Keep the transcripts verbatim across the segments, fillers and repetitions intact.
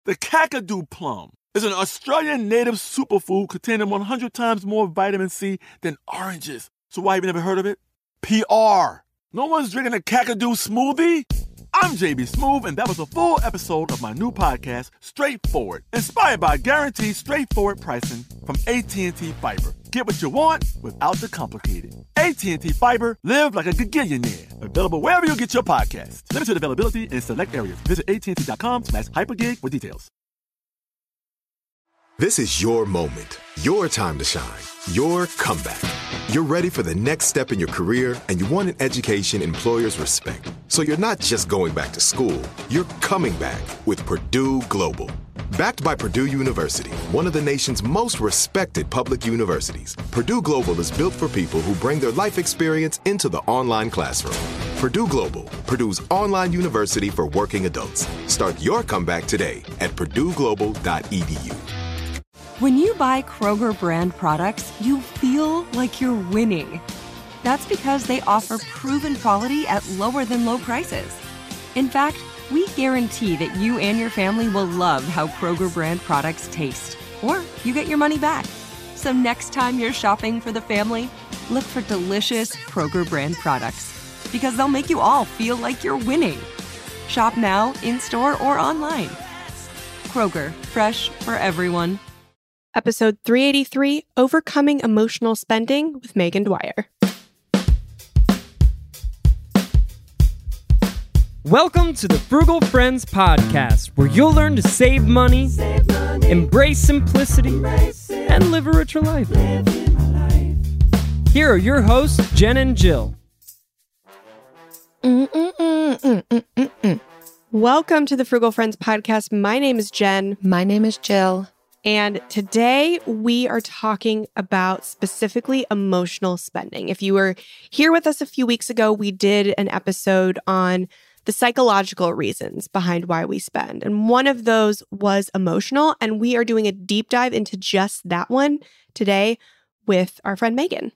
The Kakadu plum is an Australian native superfood containing one hundred times more vitamin C than oranges. So why have you never heard of it? P R. No one's drinking a Kakadu smoothie? I'm J B Smoove, and that was a full episode of my new podcast, Straightforward, inspired by guaranteed straightforward pricing from A T and T Fiber. Get what you want without the complicated. A T and T Fiber, live like a gigillionaire. Available wherever you get your podcasts. Limited availability in select areas. Visit AT&T.com slash hypergig for details. This is your moment, your time to shine, your comeback. You're ready for the next step in your career, and you want an education employers respect. So you're not just going back to school, you're coming back with Purdue Global. Backed by Purdue University, one of the nation's most respected public universities, Purdue Global is built for people who bring their life experience into the online classroom. Purdue Global, Purdue's online university for working adults. Start your comeback today at purdue global dot e d u. When you buy Kroger brand products, you feel like you're winning. That's because they offer proven quality at lower than low prices. In fact, we guarantee that you and your family will love how Kroger brand products taste, or you get your money back. So next time you're shopping for the family, look for delicious Kroger brand products, because they'll make you all feel like you're winning. Shop now, in-store, or online. Kroger, fresh for everyone. Episode three eighty-three, Overcoming Emotional Spending with Megan Dwyer. Welcome to the Frugal Friends Podcast, where you'll learn to save money, save money embrace simplicity, embrace and live a richer life. life. Here are your hosts, Jen and Jill. Mm-mm-mm-mm-mm-mm. Welcome to the Frugal Friends Podcast. My name is Jen. My name is Jill. And today we are talking about specifically emotional spending. If you were here with us a few weeks ago, we did an episode on the psychological reasons behind why we spend. And one of those was emotional. And we are doing a deep dive into just that one today with our friend Megan.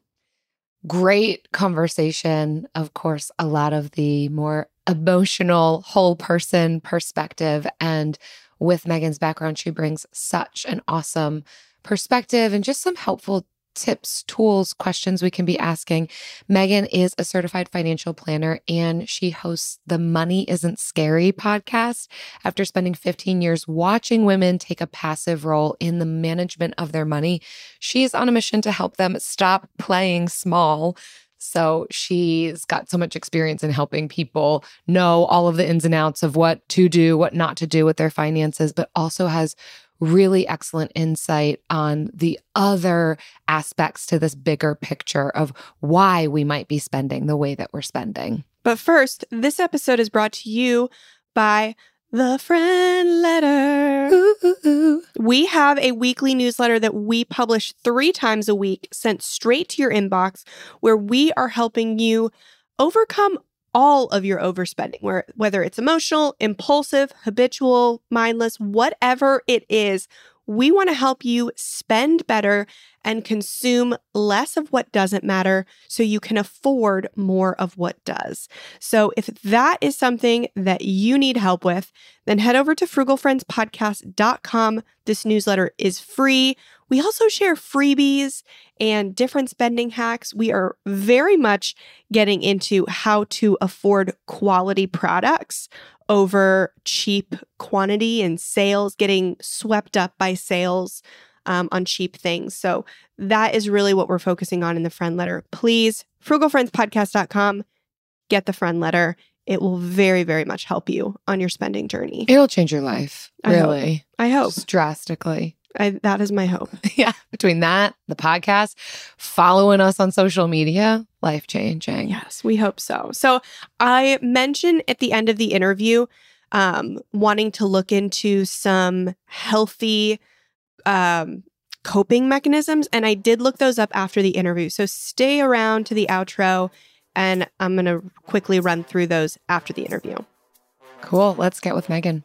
Great conversation. Of course, a lot of the more emotional whole person perspective. And with Megan's background, she brings such an awesome perspective and just some helpful tips, tools, questions we can be asking. Megan is a certified financial planner, and she hosts the Money Isn't Scary podcast after spending fifteen years watching women take a passive role in the management of their money. She is on a mission to help them stop playing small. So she's got so much experience in helping people know all of the ins and outs of what to do, what not to do with their finances, but also has really excellent insight on the other aspects to this bigger picture of why we might be spending the way that we're spending. But first, this episode is brought to you by The Friend Letter. Ooh, ooh, ooh. We have a weekly newsletter that we publish three times a week, sent straight to your inbox, where we are helping you overcome all of your overspending, where, whether it's emotional, impulsive, habitual, mindless, whatever it is. We want to help you spend better and consume less of what doesn't matter so you can afford more of what does. So if that is something that you need help with, then head over to frugal friends podcast dot com. This newsletter is free. We also share freebies and different spending hacks. We are very much getting into how to afford quality products over cheap quantity and sales, getting swept up by sales um, on cheap things. So that is really what we're focusing on in the friend letter. Please, frugal friends podcast dot com, get the friend letter. It will very, very much help you on your spending journey. It'll change your life, really. I hope. I hope. Just drastically. I, that is my hope. Yeah. Between that, the podcast, following us on social media, life-changing. Yes, we hope so. So I mentioned at the end of the interview um, wanting to look into some healthy um, coping mechanisms, and I did look those up after the interview. So stay around to the outro, and I'm going to quickly run through those after the interview. Cool. Let's get with Megan.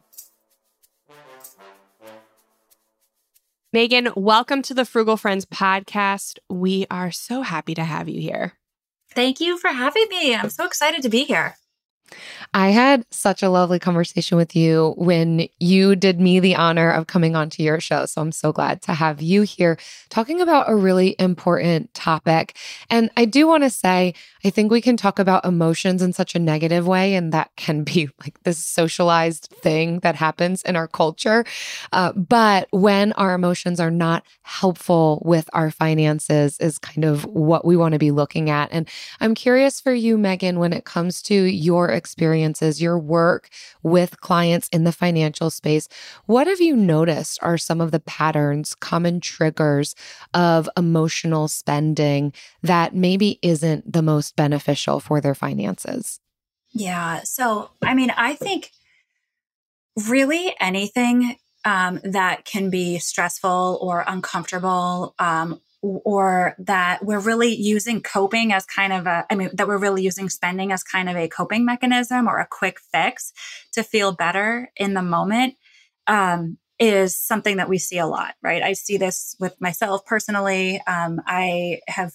Megan, welcome to the Frugal Friends podcast. We are so happy to have you here. Thank you for having me. I'm so excited to be here. I had such a lovely conversation with you when you did me the honor of coming onto your show. So I'm so glad to have you here talking about a really important topic. And I do want to say, I think we can talk about emotions in such a negative way, and that can be like this socialized thing that happens in our culture. Uh, but when our emotions are not helpful with our finances is kind of what we want to be looking at. And I'm curious for you, Megan, when it comes to your experiences, your work with clients in the financial space, what have you noticed are some of the patterns, common triggers of emotional spending that maybe isn't the most beneficial for their finances? Yeah. So, I mean, I think really anything um, that can be stressful or uncomfortable, um, or that we're really using coping as kind of a, I mean, that we're really using spending as kind of a coping mechanism or a quick fix to feel better in the moment, um, is something that we see a lot, right? I see this with myself personally. Um, I have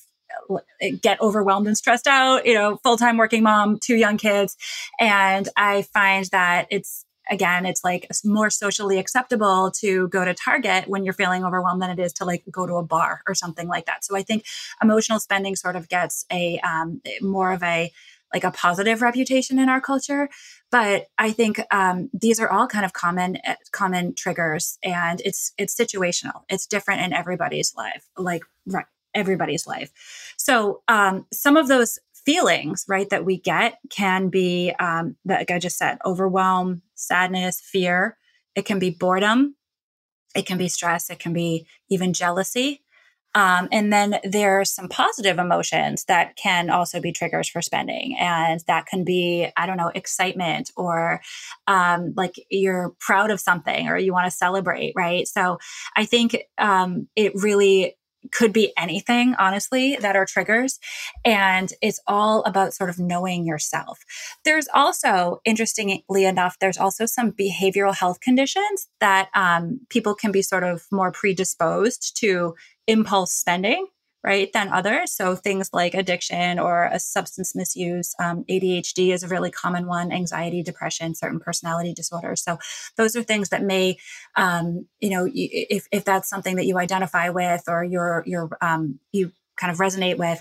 get overwhelmed and stressed out, you know, full-time working mom, two young kids. And I find that it's, again, it's like more socially acceptable to go to Target when you're feeling overwhelmed than it is to like go to a bar or something like that. So I think emotional spending sort of gets a um, more of a like a positive reputation in our culture. But I think um, these are all kind of common common triggers, and it's it's situational. It's different in everybody's life, like right, everybody's life. So um, some of those feelings, right, that we get can be, um, like I just said, overwhelm, sadness, fear. It can be boredom. It can be stress. It can be even jealousy. Um, and then there are some positive emotions that can also be triggers for spending. And that can be, I don't know, excitement, or um, like you're proud of something or you want to celebrate, right? So I think um, it really could be anything, honestly, that are triggers. And it's all about sort of knowing yourself. There's also, interestingly enough, there's also some behavioral health conditions that um, people can be sort of more predisposed to impulse spending, right, than others. So things like addiction or a substance misuse, um, A D H D is a really common one, anxiety, depression, certain personality disorders. So those are things that may, um, you know, if, if that's something that you identify with or you're, you're, um, you kind of resonate with,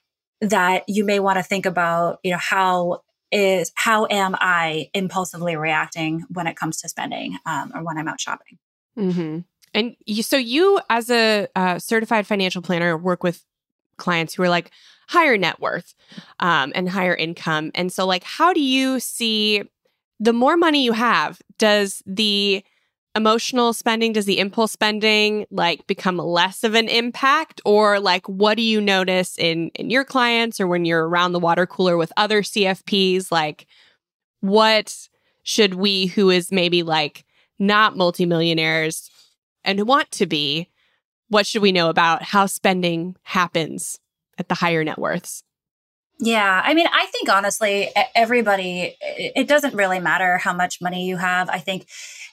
that you may want to think about, you know, how is, how am I impulsively reacting when it comes to spending, um, or when I'm out shopping? Mm-hmm. And you, so you, as a uh, certified financial planner, work with clients who are like higher net worth um, and higher income. And so, like, how do you see the more money you have, does the emotional spending, does the impulse spending like become less of an impact? Or like, what do you notice in in your clients or when you're around the water cooler with other C F Ps? Like, what should we, who is maybe like not multimillionaires and want to be, what should we know about how spending happens at the higher net worths? Yeah. I mean, I think honestly, everybody, it doesn't really matter how much money you have. I think,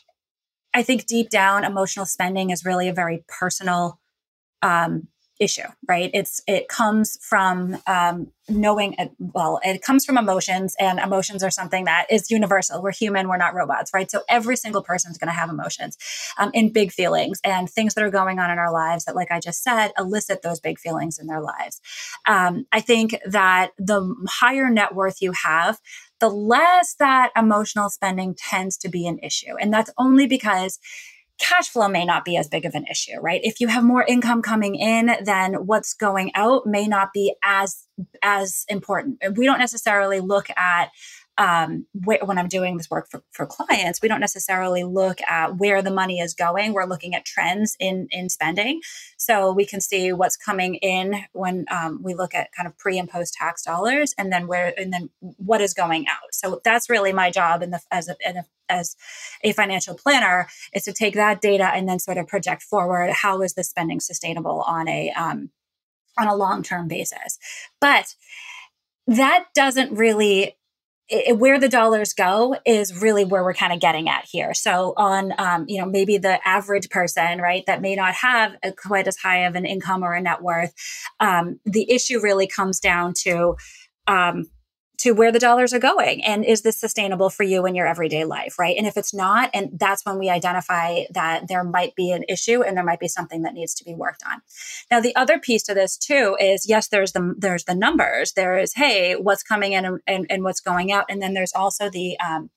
I think deep down, emotional spending is really a very personal um, issue, right? It's, it comes from um, knowing, well, it comes from emotions, and emotions are something that is universal. We're human, we're not robots, right? So every single person is going to have emotions um, in big feelings and things that are going on in our lives that, like I just said, elicit those big feelings in their lives. Um, I think that the higher net worth you have, the less that emotional spending tends to be an issue. And that's only because cash flow may not be as big of an issue, right? If you have more income coming in, then what's going out may not be as, as important. We don't necessarily look at, um, wh- when I'm doing this work for, for clients, we don't necessarily look at where the money is going. We're looking at trends in, in spending. So we can see what's coming in when um, we look at kind of pre and post tax dollars, and then where, and then what is going out. So that's really my job in the, as a, in a as a financial planner, is to take that data and then sort of project forward, how is the spending sustainable on a, um, on a long-term basis. But that doesn't really, it, where the dollars go is really where we're kind of getting at here. So on, um, you know, maybe the average person, right, that may not have a, quite as high of an income or a net worth, um, the issue really comes down to, um, to where the dollars are going. And is this sustainable for you in your everyday life, right? And if it's not, and that's when we identify that there might be an issue and there might be something that needs to be worked on. Now, the other piece to this too is, yes, there's the, there's the numbers. There is, hey, what's coming in and, and, and what's going out. And then there's also the, um,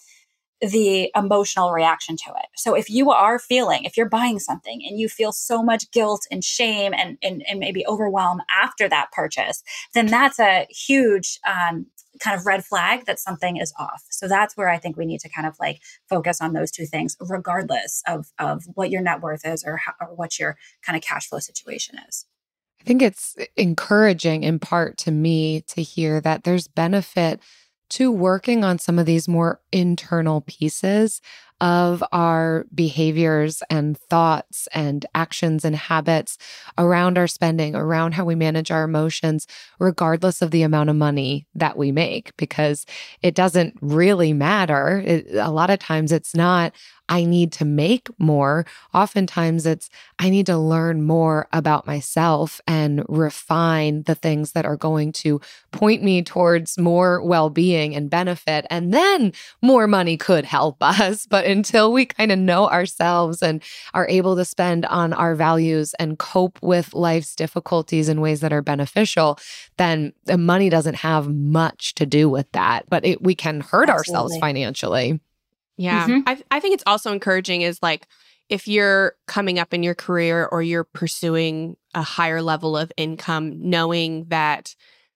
the emotional reaction to it. So if you are feeling, if you're buying something and you feel so much guilt and shame and, and, and maybe overwhelm after that purchase, then that's a huge, um, kind of red flag that something is off. So that's where I think we need to kind of like focus on those two things, regardless of, of what your net worth is or, how, or what your kind of cash flow situation is. I think it's encouraging in part to me to hear that there's benefit to working on some of these more internal pieces of our behaviors and thoughts and actions and habits around our spending, around how we manage our emotions, regardless of the amount of money that we make, because it doesn't really matter. It, a lot of times it's not, I need to make more. Oftentimes it's, I need to learn more about myself and refine the things that are going to point me towards more well-being and benefit. And then more money could help us. But until we kind of know ourselves and are able to spend on our values and cope with life's difficulties in ways that are beneficial, then the money doesn't have much to do with that. But it, we can hurt Absolutely. ourselves financially. Yeah. Mm-hmm. I I think it's also encouraging is like if you're coming up in your career or you're pursuing a higher level of income, knowing that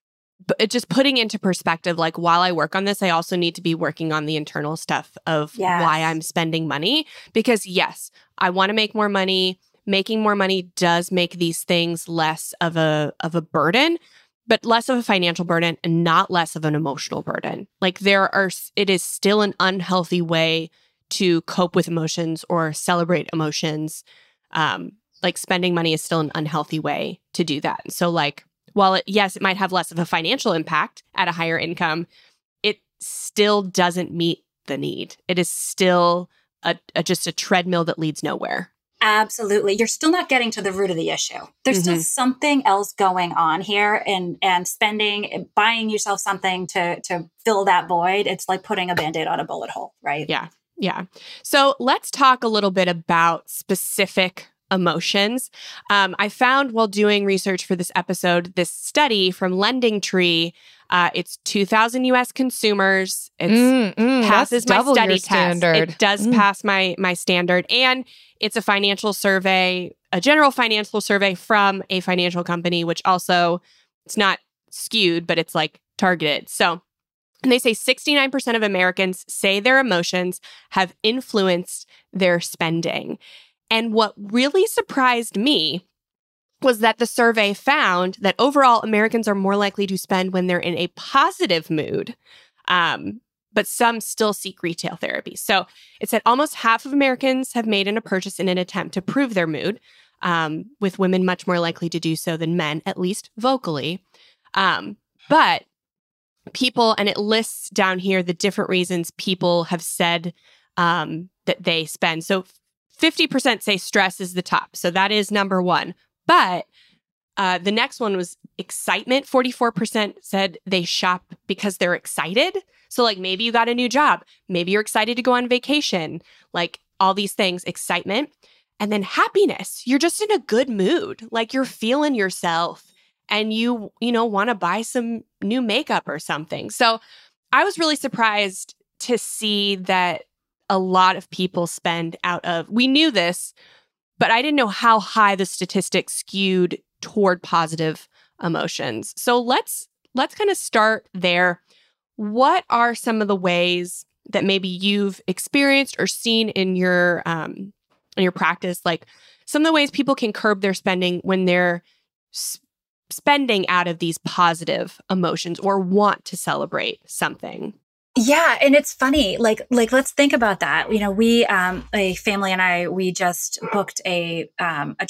but just putting into perspective, like while I work on this, I also need to be working on the internal stuff of Yes. why I'm spending money. Because yes, I want to make more money. Making more money does make these things less of a of a burden, but less of a financial burden and not less of an emotional burden. Like there are, it is still an unhealthy way to cope with emotions or celebrate emotions. Um, like spending money is still an unhealthy way to do that. So like, while it, yes, it might have less of a financial impact at a higher income, it still doesn't meet the need. It is still a, a just a treadmill that leads nowhere. Absolutely. You're still not getting to the root of the issue. There's Mm-hmm. still something else going on here, and and spending, buying yourself something to to fill that void. It's like putting a Band-Aid on a bullet hole, right? Yeah. Yeah. So let's talk a little bit about specific emotions. Um, I found while doing research for this episode, this study from LendingTree. Uh, it's two thousand U S consumers. It's Mm, mm, passes that's my double study your test. standard. It does Mm. pass my my standard, and it's a financial survey, a general financial survey from a financial company, which also it's not skewed, but it's like targeted. So, and they say sixty-nine percent of Americans say their emotions have influenced their spending. And what really surprised me was that the survey found that overall Americans are more likely to spend when they're in a positive mood, um, but some still seek retail therapy. So it said almost half of Americans have made an, a purchase in an attempt to prove their mood, um, with women much more likely to do so than men, at least vocally. Um, but people, and it lists down here the different reasons people have said um, that they spend. So fifty percent say stress is the top. So that is number one. But uh, the next one was excitement. forty-four percent said they shop because they're excited. So like maybe you got a new job. Maybe you're excited to go on vacation. Like all these things, excitement. And then happiness. You're just in a good mood. Like you're feeling yourself and you, you know, want to buy some new makeup or something. So I was really surprised to see that a lot of people spend out of, we knew this, but I didn't know how high the statistics skewed toward positive emotions. So let's let's kind of start there. What are some of the ways that maybe you've experienced or seen in your um, in your practice, like some of the ways people can curb their spending when they're s- spending out of these positive emotions or want to celebrate something? Yeah, and it's funny. Like, like let's think about that. You know, we, um, a family and I, we just booked a um, a trip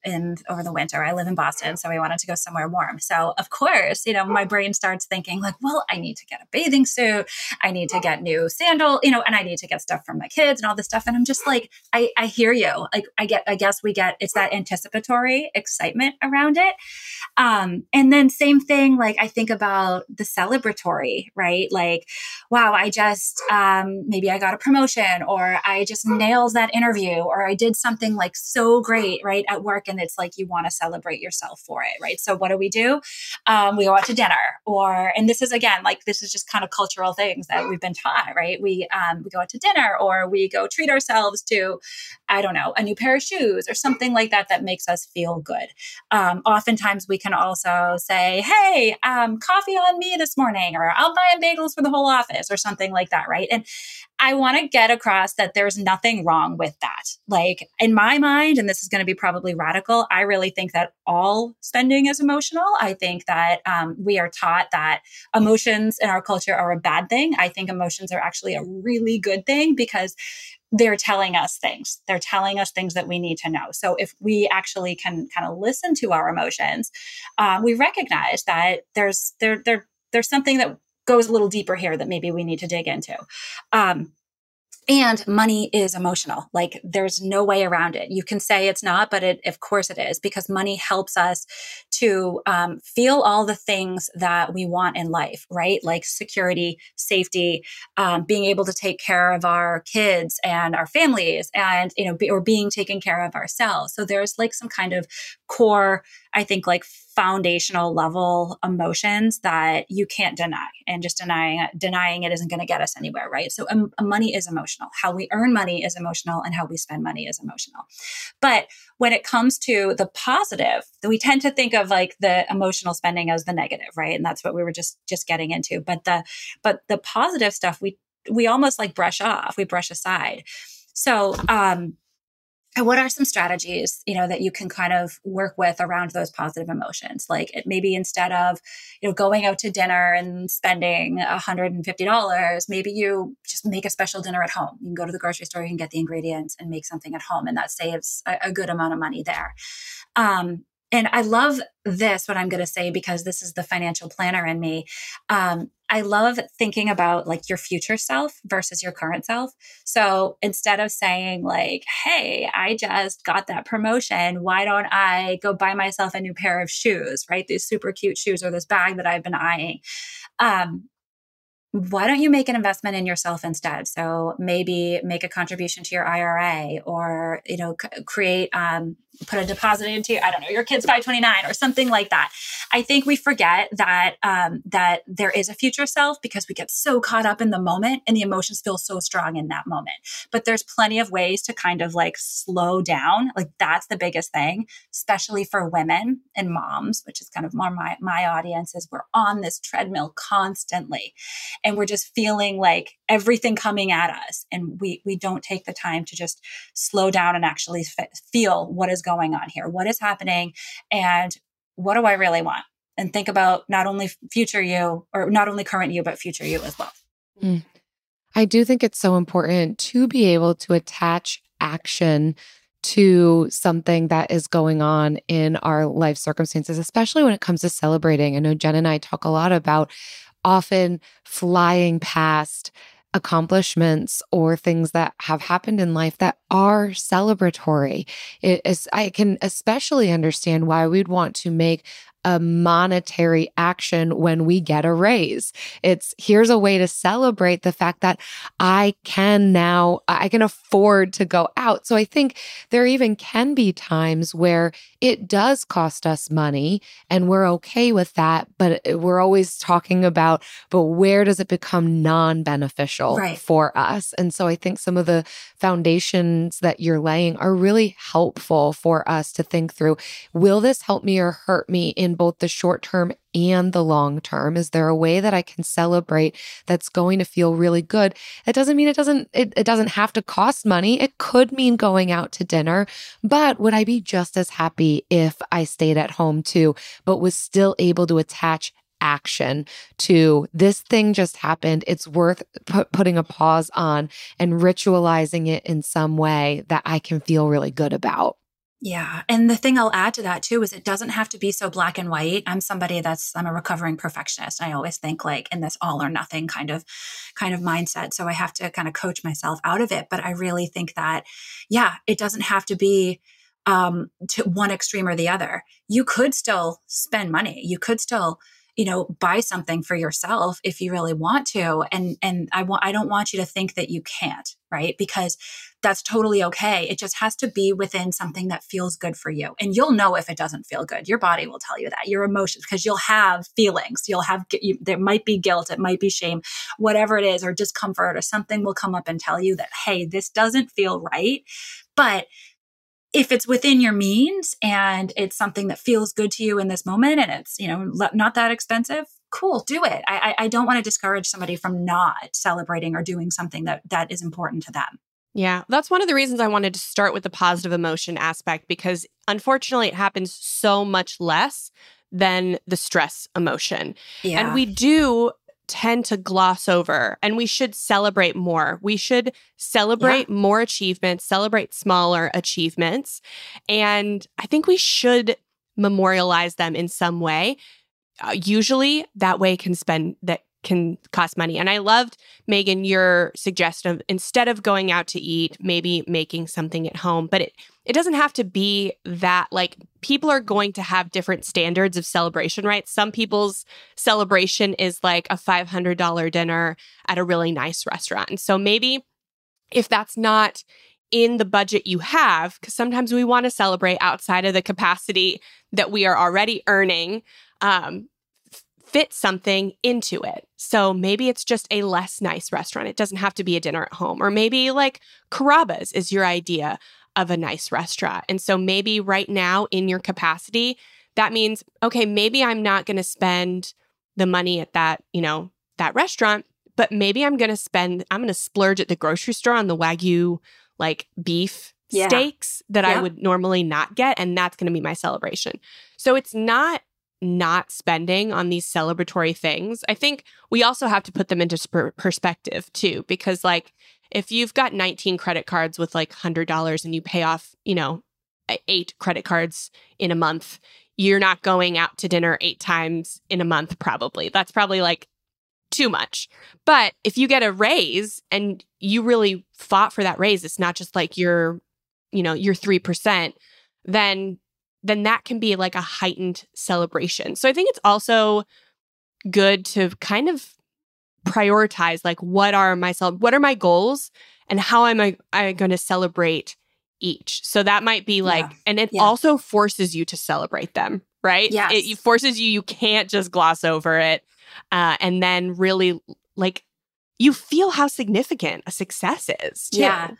in over the winter. I live in Boston, so we wanted to go somewhere warm. So of course, you know, my brain starts thinking like, well, I need to get a bathing suit. I need to get new sandal, you know, and I need to get stuff from my kids and all this stuff. And I'm just like, I, I hear you. Like I get, I guess we get, it's that anticipatory excitement around it. Um, and then same thing, like I think about the celebratory, right? Like, wow, I just, um, maybe I got a promotion, or I just nailed that interview, or I did something like so great, right, at work. And it's like, you want to celebrate yourself for it, right? So what do we do? Um, we go out to dinner, or, and this is again, like, this is just kind of cultural things that we've been taught, right? We, um, we go out to dinner, or we go treat ourselves to, I don't know, a new pair of shoes or something like that, that makes us feel good. Um, oftentimes we can also say, hey, um, coffee on me this morning, or I'll buy bagels for the whole office, or something like that, right? And I want to get across that there's nothing wrong with that. Like in my mind, and this is going to be probably radical, I really think that all spending is emotional. I think that um, we are taught that emotions in our culture are a bad thing. I think emotions are actually a really good thing, because they're telling us things. They're telling us things that we need to know. So if we actually can kind of listen to our emotions, um, we recognize that there's there there there's something that goes a little deeper here that maybe we need to dig into. Um, and money is emotional. Like there's no way around it. You can say it's not, but it, of course it is, because money helps us to um, feel all the things that we want in life, right? Like security, safety, um, being able to take care of our kids and our families, and, you know, be, or being taken care of ourselves. So there's like some kind of core, I think, like foundational level emotions that you can't deny, and just denying denying it isn't going to get us anywhere, right? So um, money is emotional. How we earn money is emotional, and how we spend money is emotional. But when it comes to the positive, we tend to think of like the emotional spending as the negative, right? And that's what we were just just getting into. But the but the positive stuff we we almost like brush off, we brush aside. So um And what are some strategies, you know, that you can kind of work with around those positive emotions? Like it, maybe instead of, you know, going out to dinner and spending one hundred fifty dollars, maybe you just make a special dinner at home. You can go to the grocery store, you can get the ingredients and make something at home. And that saves a, a good amount of money there. Um, and I love this, what I'm going to say, because this is the financial planner in me. Um, I love thinking about like your future self versus your current self. So instead of saying like, hey, I just got that promotion, why don't I go buy myself a new pair of shoes, right? These super cute shoes, or this bag that I've been eyeing. Um, why don't you make an investment in yourself instead? So maybe make a contribution to your I R A, or, you know, c- create, um, put a deposit into, I don't know, your kid's five twenty-nine or something like that. I think we forget that, um, that there is a future self, because we get so caught up in the moment and the emotions feel so strong in that moment. But there's plenty of ways to kind of like slow down. Like that's the biggest thing, especially for women and moms, which is kind of more my, my audience, is we're on this treadmill constantly. And we're just feeling like everything coming at us. And we we don't take the time to just slow down and actually f- feel what is going on here. What is happening? And what do I really want? And think about not only future you, or not only current you, but future you as well. Mm. I do think it's so important to be able to attach action to something that is going on in our life circumstances, especially when it comes to celebrating. I know Jen and I talk a lot about often flying past accomplishments or things that have happened in life that are celebratory. It is, I can especially understand why we'd want to make a monetary action when we get a raise. It's here's a way to celebrate the fact that I can now, I can afford to go out. So I think there even can be times where it does cost us money and we're okay with that, but we're always talking about, but where does it become non-beneficial Right. for us? And so I think some of the foundations that you're laying are really helpful for us to think through. Will this help me or hurt me in both the short term and the long term? Is there a way that I can celebrate that's going to feel really good? It doesn't mean it doesn't, it, it doesn't have to cost money. It could mean going out to dinner, but would I be just as happy if I stayed at home too, but was still able to attach action to this thing just happened? It's worth pu- putting a pause on and ritualizing it in some way that I can feel really good about. Yeah. And the thing I'll add to that too is it doesn't have to be so black and white. I'm somebody that's, I'm a recovering perfectionist. I always think like in this all or nothing kind of, kind of mindset. So I have to kind of coach myself out of it. But I really think that, yeah, it doesn't have to be um, to one extreme or the other. You could still spend money. You could still, you know, buy something for yourself if you really want to. And, and I want, I don't want you to think that you can't, right? Because that's totally okay. It just has to be within something that feels good for you. And you'll know if it doesn't feel good. Your body will tell you that, your emotions, because you'll have feelings. You'll have, you, there might be guilt. It might be shame, whatever it is, or discomfort, or something will come up and tell you that, hey, this doesn't feel right. But if it's within your means and it's something that feels good to you in this moment and it's, you know, not that expensive, cool, do it. I, I don't want to discourage somebody from not celebrating or doing something that that is important to them. Yeah, that's one of the reasons I wanted to start with the positive emotion aspect, because unfortunately it happens so much less than the stress emotion. Yeah. And we do tend to gloss over, and we should celebrate more. We should celebrate yeah. more achievements, celebrate smaller achievements. And I think we should memorialize them in some way. Uh, usually that way can spend that can cost money. And I loved, Megan, your suggestion of instead of going out to eat, maybe making something at home. But it it doesn't have to be that. Like, people are going to have different standards of celebration, right? Some people's celebration is like a five hundred dollars dinner at a really nice restaurant. And so maybe if that's not in the budget you have, because sometimes we want to celebrate outside of the capacity that we are already earning, um, fit something into it. So maybe it's just a less nice restaurant. It doesn't have to be a dinner at home. Or maybe like Carrabba's is your idea of a nice restaurant. And so maybe right now in your capacity, that means, okay, maybe I'm not going to spend the money at that, you know, that restaurant, but maybe I'm going to spend, I'm going to splurge at the grocery store on the Wagyu like beef yeah. steaks that yeah. I would normally not get. And that's going to be my celebration. So it's not not spending on these celebratory things. I think we also have to put them into sp- perspective too, because like if you've got nineteen credit cards with like one hundred dollars and you pay off, you know, eight credit cards in a month, you're not going out to dinner eight times in a month probably. That's probably like too much. But if you get a raise and you really fought for that raise, it's not just like your, you know, your three percent, then then that can be like a heightened celebration. So I think it's also good to kind of prioritize like what are my what are my goals and how am I, I going to celebrate each. So that might be like, yeah. and it yeah. also forces you to celebrate them, right? Yes. It, it forces you, you can't just gloss over it. Uh, and then really like you feel how significant a success is too. Yeah.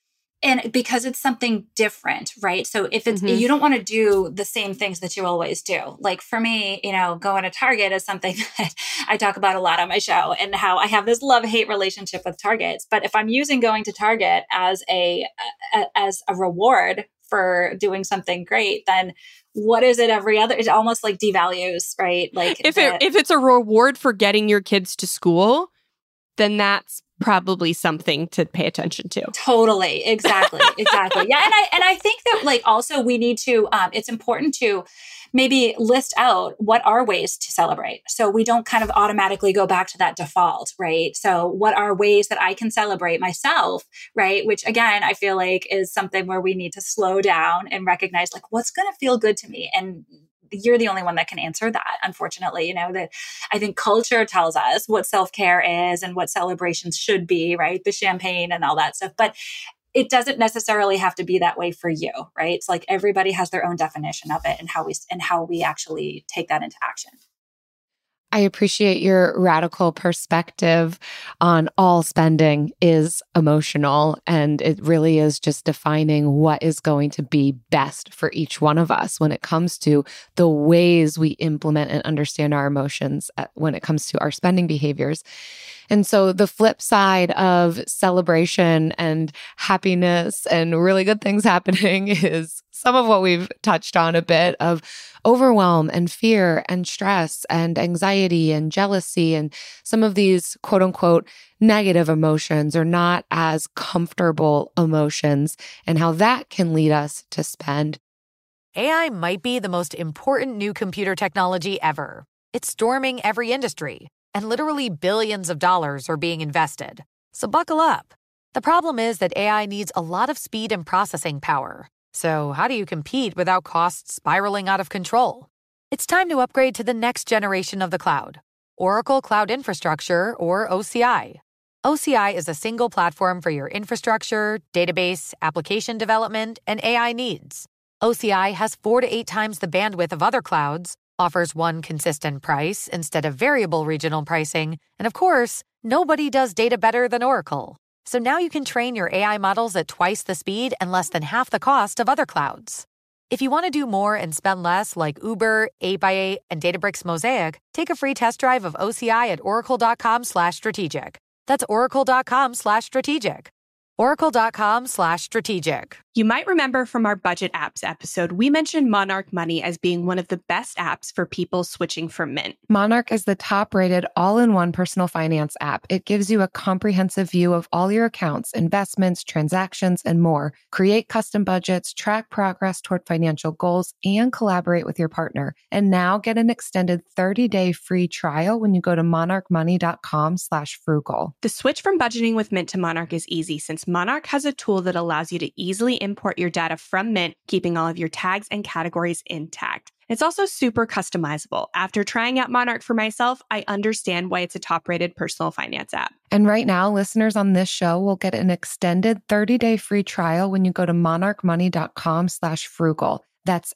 And because it's something different, right? So if it's, Mm-hmm. you don't want to do the same things that you always do. Like for me, you know, going to Target is something that I talk about a lot on my show and how I have this love-hate relationship with Targets. But if I'm using going to Target as a, a as a reward for doing something great, then what is it every other? It almost like devalues, right? Like if the, it if it's a reward for getting your kids to school, then that's probably something to pay attention to. Totally. Exactly. Exactly. Yeah. And I, and I think that like also we need to, um, it's important to maybe list out what are ways to celebrate. So we don't kind of automatically go back to that default, right? So what are ways that I can celebrate myself, right? Which again, I feel like is something where we need to slow down and recognize like, what's going to feel good to me? And you're the only one that can answer that, unfortunately. You know, that I think culture tells us what self-care is and what celebrations should be, right? The champagne and all that stuff. But it doesn't necessarily have to be that way for you, right? It's like everybody has their own definition of it and how we and how we actually take that into action. I appreciate your radical perspective on all spending is emotional, and it really is just defining what is going to be best for each one of us when it comes to the ways we implement and understand our emotions when it comes to our spending behaviors. And so the flip side of celebration and happiness and really good things happening is some of what we've touched on a bit of overwhelm and fear and stress and anxiety and jealousy. And some of these quote unquote negative emotions are not as comfortable emotions, and how that can lead us to spend. A I might be the most important new computer technology ever. It's storming every industry, and literally billions of dollars are being invested. So buckle up. The problem is that A I needs a lot of speed and processing power. So how do you compete without costs spiraling out of control? It's time to upgrade to the next generation of the cloud, Oracle Cloud Infrastructure, or O C I. O C I is a single platform for your infrastructure, database, application development, and A I needs. O C I has four to eight times the bandwidth of other clouds, offers one consistent price instead of variable regional pricing, and of course, nobody does data better than Oracle. So now you can train your A I models at twice the speed and less than half the cost of other clouds. If you want to do more and spend less like Uber, eight by eight, and Databricks Mosaic, take a free test drive of O C I at oracle.com slash strategic. That's oracle.com slash strategic. Oracle.com slash strategic. You might remember from our budget apps episode, we mentioned Monarch Money as being one of the best apps for people switching from Mint. Monarch is the top-rated all-in-one personal finance app. It gives you a comprehensive view of all your accounts, investments, transactions, and more. Create custom budgets, track progress toward financial goals, and collaborate with your partner. And now get an extended thirty-day free trial when you go to monarchmoney.com slash frugal. The switch from budgeting with Mint to Monarch is easy since Monarch has a tool that allows you to easily import your data from Mint, keeping all of your tags and categories intact. It's also super customizable. After trying out Monarch for myself, I understand why it's a top-rated personal finance app. And right now, listeners on this show will get an extended thirty-day free trial when you go to monarchmoney.com slash frugal. That's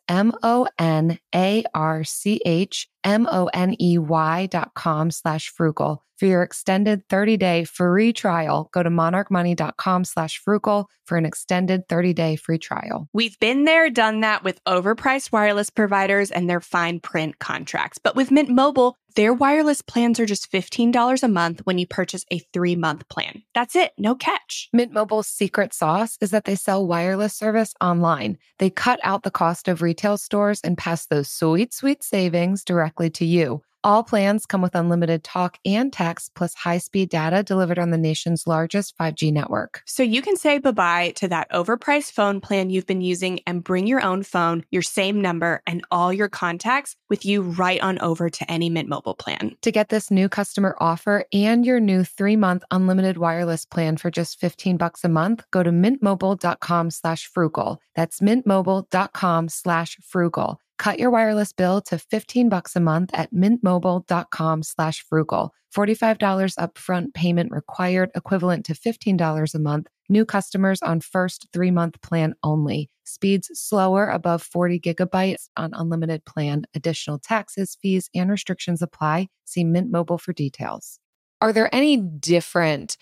M-O-N-A-R-C-H-M-O-N-E-Y dot com slash frugal. For your extended thirty-day free trial, go to monarchmoney.com slash frugal for an extended thirty-day free trial. We've been there, done that with overpriced wireless providers and their fine print contracts. But with Mint Mobile, their wireless plans are just fifteen dollars a month when you purchase a three-month plan. That's it, no catch. Mint Mobile's secret sauce is that they sell wireless service online. They cut out the cost of retail stores and pass those sweet, sweet savings directly to you. All plans come with unlimited talk and text plus high-speed data delivered on the nation's largest five G network. So you can say bye-bye to that overpriced phone plan you've been using and bring your own phone, your same number, and all your contacts with you right on over to any Mint Mobile plan. To get this new customer offer and your new three-month unlimited wireless plan for just fifteen bucks a month, go to mintmobile.com slash frugal. That's mintmobile.com slash frugal. Cut your wireless bill to fifteen bucks a month at mintmobile.com slash frugal. forty-five dollars upfront payment required, equivalent to fifteen dollars a month. New customers on first three-month plan only. Speeds slower above forty gigabytes on unlimited plan. Additional taxes, fees, and restrictions apply. See Mint Mobile for details. Are there any different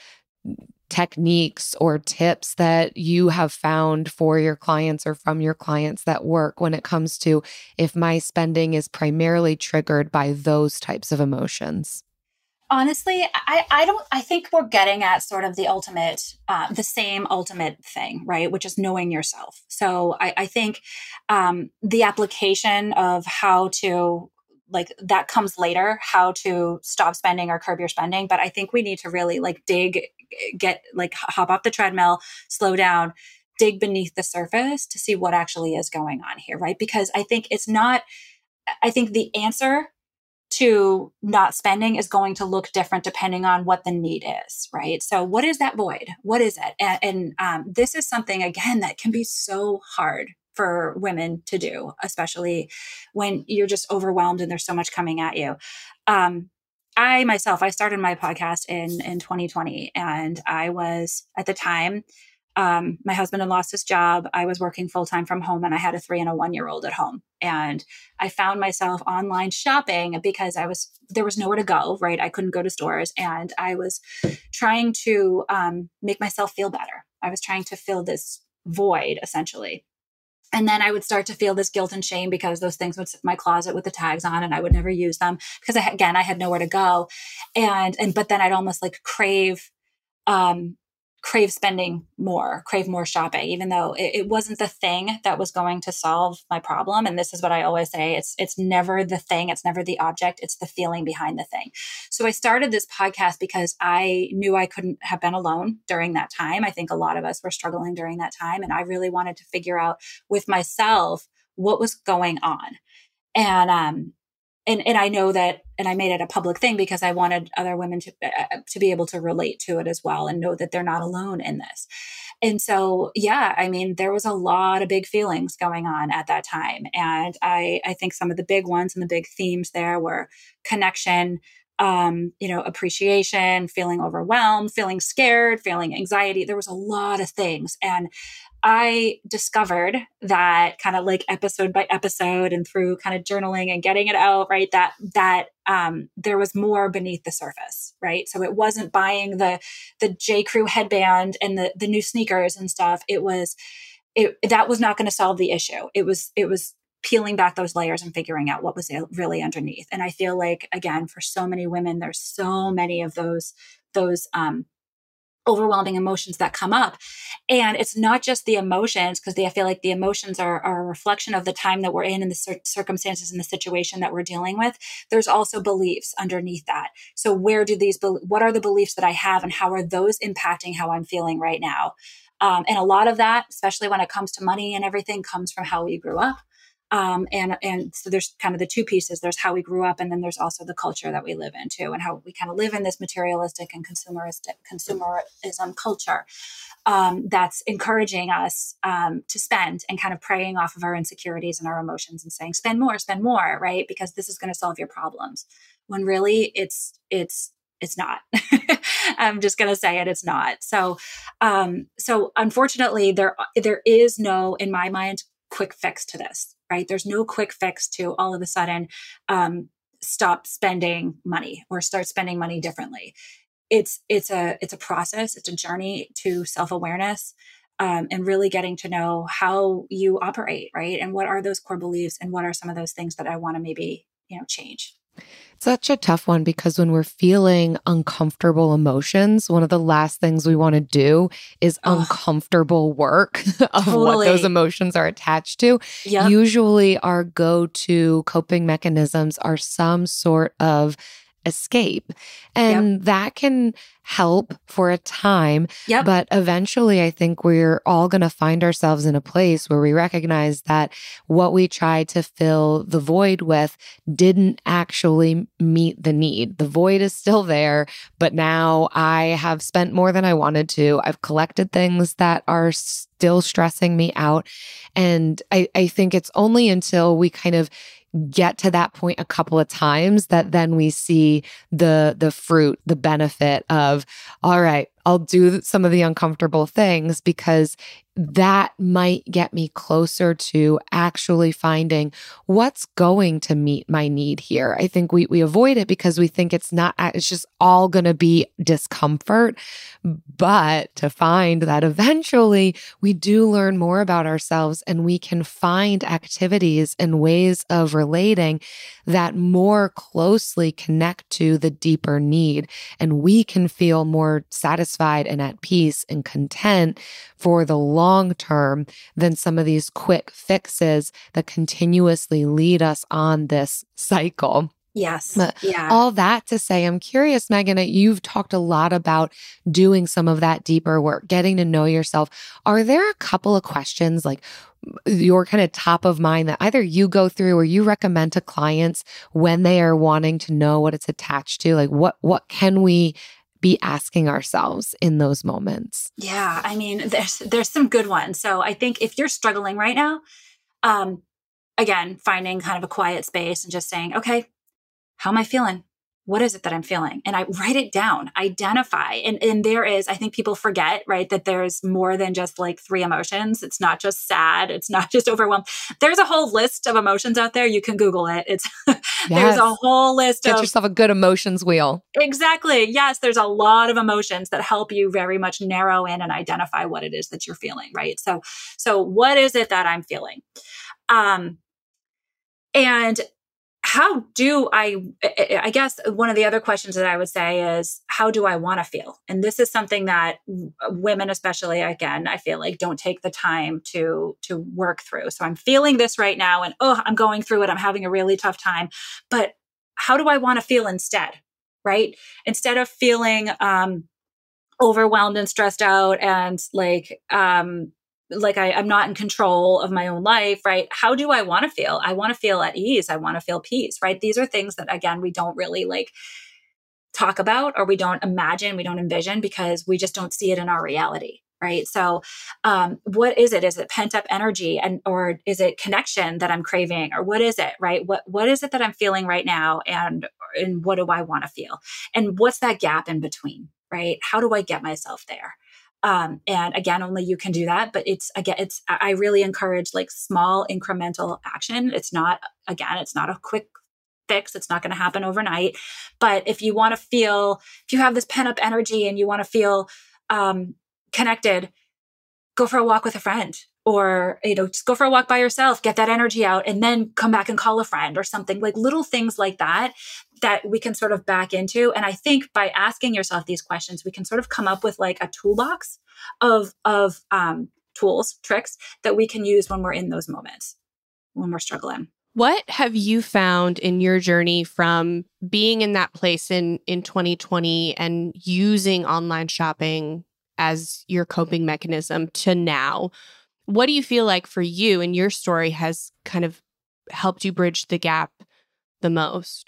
techniques or tips that you have found for your clients or from your clients that work when it comes to if my spending is primarily triggered by those types of emotions? Honestly, I, I don't, I think we're getting at sort of the ultimate, uh, the same ultimate thing, right? Which is knowing yourself. So I, I think um, the application of how to, like that comes later, how to stop spending or curb your spending. But I think we need to really like dig, get like hop off the treadmill, slow down, dig beneath the surface to see what actually is going on here, right? Because I think it's not, I think the answer to not spending is going to look different depending on what the need is, right? So what is that void? What is it? And, and um, this is something, again, that can be so hard for women to do, especially when you're just overwhelmed and there's so much coming at you. Um, I myself, I started my podcast in, in twenty twenty, and I was at the time, um, my husband had lost his job. I was working full time from home, and I had a three and a one year old at home. And I found myself online shopping because I was, there was nowhere to go, right? I couldn't go to stores, and I was trying to um, make myself feel better. I was trying to fill this void essentially. And then I would start to feel this guilt and shame because those things would sit in my closet with the tags on and I would never use them because I, again, I had nowhere to go. And, and, but then I'd almost like crave, um, crave spending more, crave more shopping, even though it, it wasn't the thing that was going to solve my problem. And this is what I always say. It's, it's never the thing. It's never the object. It's the feeling behind the thing. So I started this podcast because I knew I couldn't have been alone during that time. I think a lot of us were struggling during that time. And I really wanted to figure out with myself what was going on. And, um, and, and I know that, and I made it a public thing because I wanted other women to, uh, to be able to relate to it as well and know that they're not alone in this. And so, yeah, I mean, there was a lot of big feelings going on at that time. And I, I think some of the big ones and the big themes there were connection, um, you know, appreciation, feeling overwhelmed, feeling scared, feeling anxiety. There was a lot of things. And I discovered that kind of like episode by episode and through kind of journaling and getting it out, right, that, that, um, there was more beneath the surface, right? So it wasn't buying the, the J. Crew headband and the, the new sneakers and stuff. It was, it, that was not going to solve the issue. It was, it was peeling back those layers and figuring out what was really underneath. And I feel like, again, for so many women, there's so many of those, those, um, overwhelming emotions that come up. And it's not just the emotions, because I feel like the emotions are, are a reflection of the time that we're in and the cir- circumstances and the situation that we're dealing with. There's also beliefs underneath that. So where do these, be- what are the beliefs that I have and how are those impacting how I'm feeling right now? Um, and a lot of that, especially when it comes to money and everything, comes from how we grew up. Um, and, and so there's kind of the two pieces. There's how we grew up, and then there's also the culture that we live in too, and how we kind of live in this materialistic and consumeristic consumerism culture, um, that's encouraging us, um, to spend and kind of preying off of our insecurities and our emotions and saying, spend more, spend more, right? Because this is going to solve your problems. When really it's, it's, it's not. I'm just going to say it. It's not. So, um, so unfortunately there, there is no, in my mind, quick fix to this, right? There's no quick fix to all of a sudden, um, stop spending money or start spending money differently. It's, it's a, it's a process. It's a journey to self-awareness, um, and really getting to know how you operate, right? And what are those core beliefs and what are some of those things that I want to maybe, you know, change. Such a tough one, because when we're feeling uncomfortable emotions, one of the last things we want to do is oh, uncomfortable work of totally. What those emotions are attached to. Yep. Usually our go-to coping mechanisms are some sort of escape. And yep. that can help for a time. Yep. But eventually, I think we're all going to find ourselves in a place where we recognize that what we tried to fill the void with didn't actually meet the need. The void is still there, but now I have spent more than I wanted to. I've collected things that are still stressing me out. And I, I think it's only until we kind of get to that point a couple of times that then we see the the fruit, the benefit of, all right, I'll do some of the uncomfortable things, because that might get me closer to actually finding what's going to meet my need here. I think we we avoid it because we think it's not, it's just all going to be discomfort. But to find that eventually we do learn more about ourselves, and we can find activities and ways of relating that more closely connect to the deeper need. And we can feel more satisfied and at peace and content for the long term than some of these quick fixes that continuously lead us on this cycle. Yes. But yeah. all that to say, I'm curious, Megan, you've talked a lot about doing some of that deeper work, getting to know yourself. Are there a couple of questions, like your kind of top of mind, that either you go through or you recommend to clients when they are wanting to know what it's attached to? Like what, what can we be asking ourselves in those moments? Yeah. I mean, there's, there's some good ones. So I think if you're struggling right now, um, again, finding kind of a quiet space and just saying, okay, how am I feeling? What is it that I'm feeling? And I write it down, identify. And, and there is, I think people forget, right, that there's more than just like three emotions. It's not just sad. It's not just overwhelmed. There's a whole list of emotions out there. You can Google it. It's yes. There's a whole list Get of- Get yourself a good emotions wheel. Exactly. Yes. There's a lot of emotions that help you very much narrow in and identify what it is that you're feeling, right? So, so what is it that I'm feeling? Um, and How do I, I guess one of the other questions that I would say is, how do I want to feel? And this is something that women, especially, again, I feel like don't take the time to, to work through. So I'm feeling this right now and, oh, I'm going through it. I'm having a really tough time, but how do I want to feel instead? Right? Instead of feeling, um, overwhelmed and stressed out and like, um, like I, I'm not in control of my own life, right? How do I want to feel? I want to feel at ease. I want to feel peace, right? These are things that, again, we don't really like talk about, or we don't imagine, we don't envision, because we just don't see it in our reality, right? So um, what is it? Is it pent up energy, and or is it connection that I'm craving, or what is it, right? What What is it that I'm feeling right now, and and what do I want to feel? And what's that gap in between, right? How do I get myself there? Um, and again, only you can do that. But it's, again, it's, I really encourage like small incremental action. It's not, again, it's not a quick fix. It's not going to happen overnight. But if you want to feel, if you have this pent up energy and you want to feel um, connected, go for a walk with a friend, or, you know, just go for a walk by yourself, get that energy out, and then come back and call a friend or something. Like little things like that, that we can sort of back into. And I think by asking yourself these questions, we can sort of come up with like a toolbox of, of um, tools, tricks that we can use when we're in those moments, when we're struggling. What have you found in your journey from being in that place in, in twenty twenty and using online shopping as your coping mechanism to now? What do you feel like for you and your story has kind of helped you bridge the gap the most?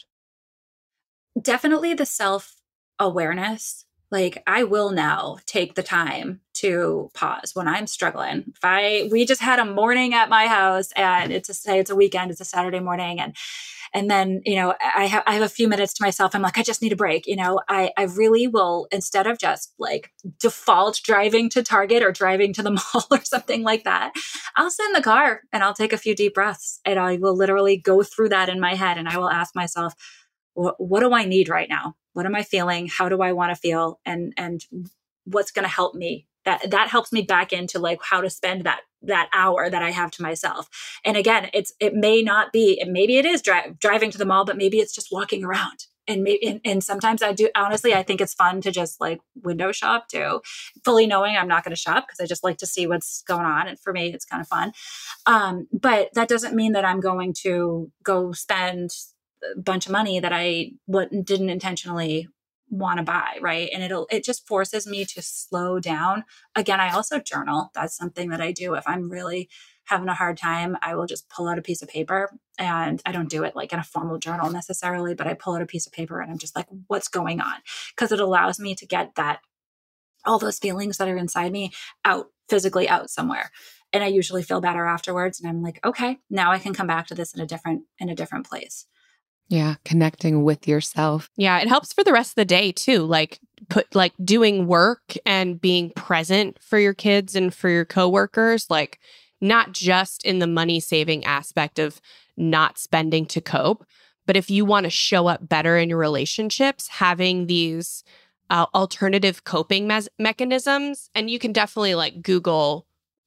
Definitely the self-awareness. Like, I will now take the time to pause when I'm struggling. If I, we just had a morning at my house, and it's a, say it's a weekend, it's a Saturday morning. And, and then, you know, I have, I have a few minutes to myself. I'm like, I just need a break. You know, I, I really will, instead of just like default driving to Target or driving to the mall or something like that, I'll sit in the car and I'll take a few deep breaths, and I will literally go through that in my head. And I will ask myself, what, what do I need right now? What am I feeling? How do I want to feel? And, and what's going to help me? That, that helps me back into like how to spend that, that hour that I have to myself. And again, it's, it may not be, maybe it is dri- driving to the mall, but maybe it's just walking around. And maybe, and, and sometimes I do, honestly, I think it's fun to just like window shop too, fully knowing I'm not going to shop because I just like to see what's going on. And for me, it's kind of fun. Um, but that doesn't mean that I'm going to go spend a bunch of money that I didn't intentionally want to buy. Right. And it'll, it just forces me to slow down. Again, I also journal. That's something that I do. If I'm really having a hard time, I will just pull out a piece of paper, and I don't do it like in a formal journal necessarily, but I pull out a piece of paper and I'm just like, what's going on? Because it allows me to get that, all those feelings that are inside me out, physically out somewhere. And I usually feel better afterwards. And I'm like, okay, now I can come back to this in a different, in a different place. Yeah, connecting with yourself. Yeah, it helps for the rest of the day too. Like put like doing work and being present for your kids and for your coworkers, like not just in the money saving aspect of not spending to cope, but if you want to show up better in your relationships, having these uh, alternative coping me- mechanisms, and you can definitely like Google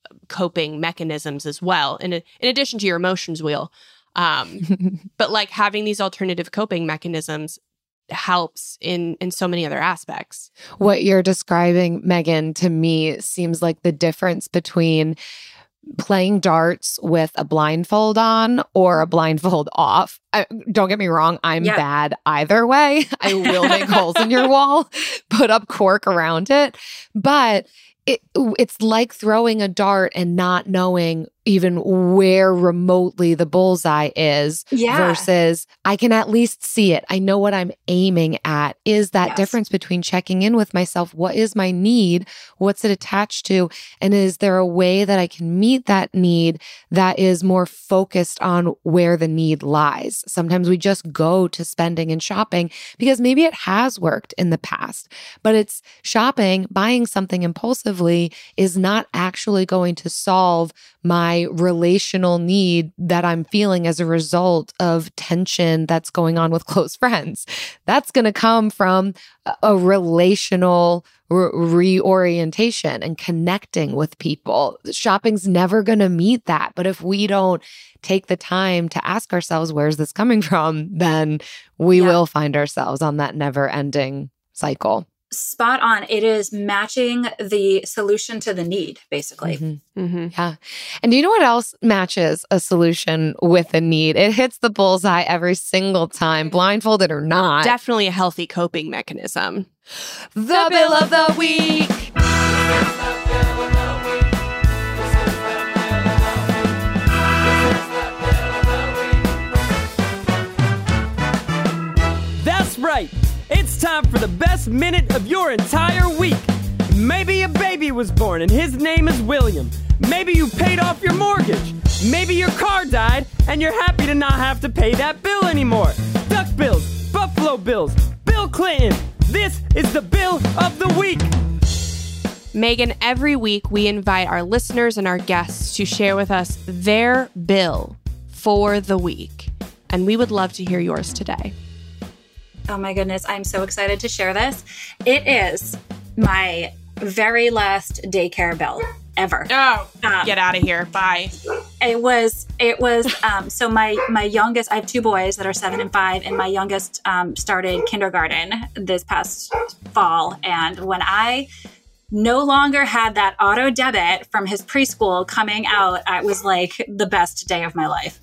coping mechanisms as well, in, a, in addition to your emotions wheel. Um, but like having these alternative coping mechanisms helps in, in so many other aspects. What you're describing, Megan, to me seems like the difference between playing darts with a blindfold on or a blindfold off. I, don't get me wrong, I'm yeah. bad either way. I will make holes in your wall, put up cork around it. But it, it's like throwing a dart and not knowing even where remotely the bullseye is yeah. versus I can at least see it. I know what I'm aiming at. Is that yes. difference between checking in with myself? What is my need? What's it attached to? And is there a way that I can meet that need that is more focused on where the need lies? Sometimes we just go to spending and shopping because maybe it has worked in the past, but it's shopping, buying something impulsively is not actually going to solve my relational need that I'm feeling as a result of tension that's going on with close friends. That's going to come from a relational re- reorientation and connecting with people. Shopping's never going to meet that. But if we don't take the time to ask ourselves, where's this coming from, then we yeah. will find ourselves on that never-ending cycle. Spot on. It is matching the solution to the need, basically. Mm-hmm. Mm-hmm. Yeah. And do you know what else matches a solution with a need? It hits the bullseye every single time, blindfolded or not. Definitely a healthy coping mechanism. The Bill of the Week. time for the best minute of your entire week. Maybe a baby was born and his name is William. Maybe you paid off your mortgage. Maybe your car died and you're happy to not have to pay that bill anymore. Duck Bills, Buffalo Bills, Bill Clinton. This is the Bill of the Week. Megan, every week we invite our listeners and our guests to share with us their bill for the week. And we would love to hear yours today. Oh my goodness, I'm so excited to share this. It is my very last daycare bill ever. Oh, um, get out of here. Bye. It was, it was, um, so my, my youngest, I have two boys that are seven and five, and my youngest um, started kindergarten this past fall. And when I no longer had that auto debit from his preschool coming out, it was like the best day of my life.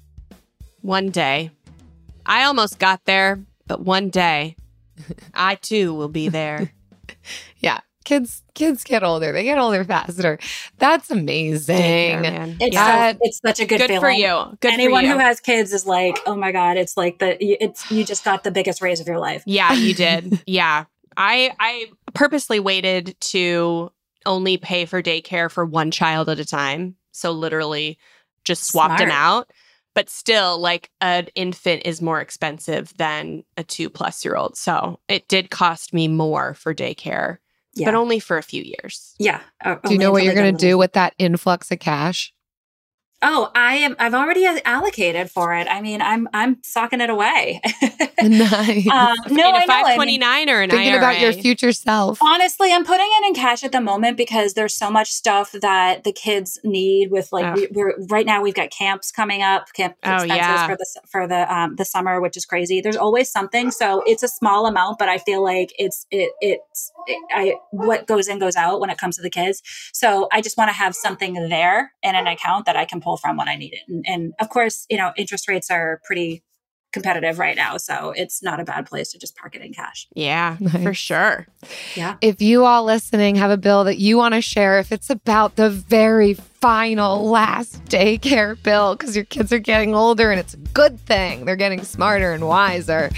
One day. I almost got there, but one day I too will be there. Yeah. Kids kids get older. They get older faster. That's amazing. Daycare, man. It's, Yeah. so, it's such a good, Good feeling. for you. Good Anyone for you. who has kids is like, oh my God, it's like the, it's, you just got the biggest raise of your life. Yeah, you did. Yeah. I I purposely waited to only pay for daycare for one child at a time. So literally just swapped Smart. them out. But still, like, an infant is more expensive than a two plus year old. So it did cost me more for daycare, Yeah. but only for a few years. Yeah. Uh, Do you know what you're going to do with that influx of cash? Oh, I am. I've already allocated for it. I mean, I'm I'm socking it away. Nice. um, no, in a I know. I five mean, twenty-nine or an Thinking I R A? about your future self. honestly, I'm putting it in cash at the moment because there's so much stuff that the kids need. With like, Ugh. we, we're right now we've got camps coming up, camp Oh, expenses yeah. for the for the um, the summer, which is crazy. There's always something, so it's a small amount, but I feel like it's it it's it, I what goes in goes out when it comes to the kids. So I just want to have something there in an account that I can pull from when I need it. And, and of course, you know, interest rates are pretty competitive right now, so it's not a bad place to just park it in cash. Yeah, Nice. for sure. Yeah. If you all listening have a bill that you want to share, if it's about the very final last daycare bill because your kids are getting older and it's a good thing, they're getting smarter and wiser,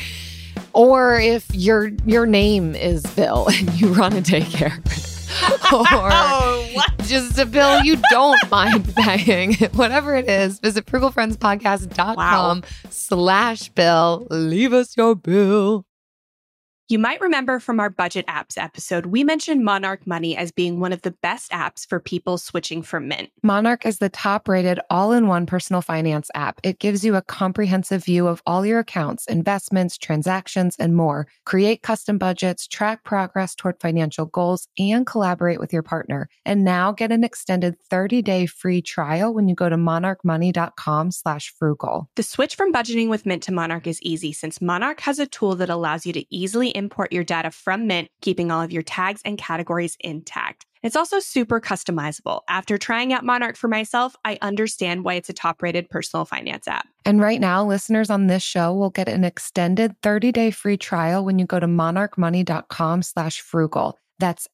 or if your your name is Bill and you run a daycare, or Oh, what? just a bill you don't mind paying, whatever it is, visit frugalfriendspodcast.com slash bill. Leave us your bill. You might remember from our budget apps episode, we mentioned Monarch Money as being one of the best apps for people switching from Mint. Monarch is the top-rated all-in-one personal finance app. It gives you a comprehensive view of all your accounts, investments, transactions, and more. Create custom budgets, track progress toward financial goals, and collaborate with your partner. And now get an extended thirty-day free trial when you go to monarchmoney.com slash frugal. The switch from budgeting with Mint to Monarch is easy since Monarch has a tool that allows you to easily import your data from Mint, keeping all of your tags and categories intact. It's also super customizable. After trying out Monarch for myself, I understand why it's a top-rated personal finance app. And right now, listeners on this show will get an extended thirty-day free trial when you go to monarchmoney.com slash frugal. That's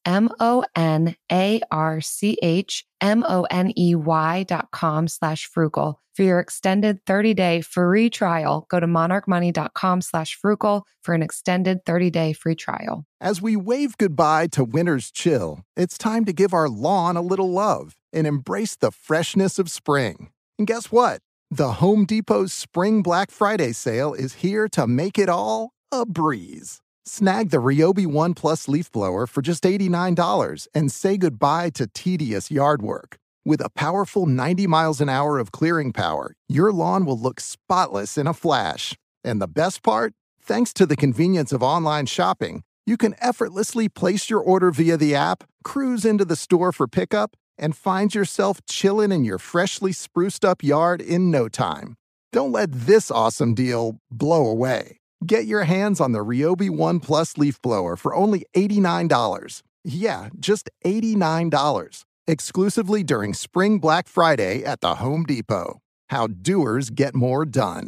M-O-N-A-R-C-H-M-O-N-E-Y dot com slash frugal. For your extended thirty-day free trial, go to monarchmoney.com slash frugal for an extended thirty-day free trial. As we wave goodbye to winter's chill, it's time to give our lawn a little love and embrace the freshness of spring. And guess what? The Home Depot's Spring Black Friday sale is here to make it all a breeze. Snag the Ryobi One Plus leaf blower for just eighty-nine dollars and say goodbye to tedious yard work. With a powerful ninety miles an hour of clearing power, your lawn will look spotless in a flash. And the best part? Thanks to the convenience of online shopping, you can effortlessly place your order via the app, cruise into the store for pickup, and find yourself chilling in your freshly spruced up yard in no time. Don't let this awesome deal blow away. Get your hands on the Ryobi One Plus leaf blower for only eighty-nine dollars. Yeah, just eighty-nine dollars. Exclusively during Spring Black Friday at the Home Depot. How doers get more done.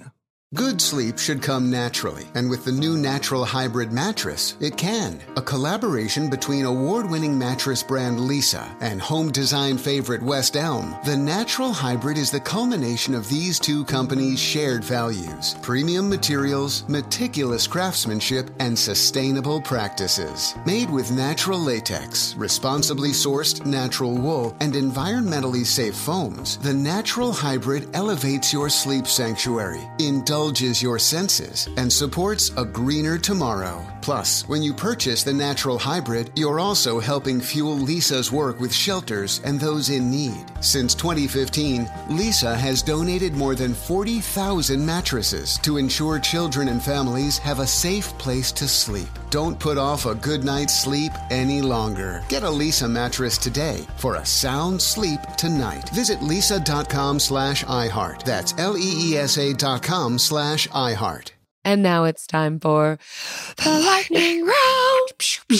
Good sleep should come naturally, and with the new Natural Hybrid mattress, it can. A collaboration between award-winning mattress brand Leesa and home design favorite West Elm, the Natural Hybrid is the culmination of these two companies' shared values: premium materials, meticulous craftsmanship, and sustainable practices. Made with natural latex, responsibly sourced natural wool, and environmentally safe foams, the Natural Hybrid elevates your sleep sanctuary, indulges your senses, and supports a greener tomorrow. Plus, when you purchase the Natural Hybrid, you're also helping fuel Leesa's work with shelters and those in need. Since twenty fifteen, Leesa has donated more than forty thousand mattresses to ensure children and families have a safe place to sleep. Don't put off a good night's sleep any longer. Get a Leesa mattress today for a sound sleep tonight. Visit leesa.com slash iHeart. That's L-E-E-S-A dot com slash iHeart. And now it's time for the lightning round.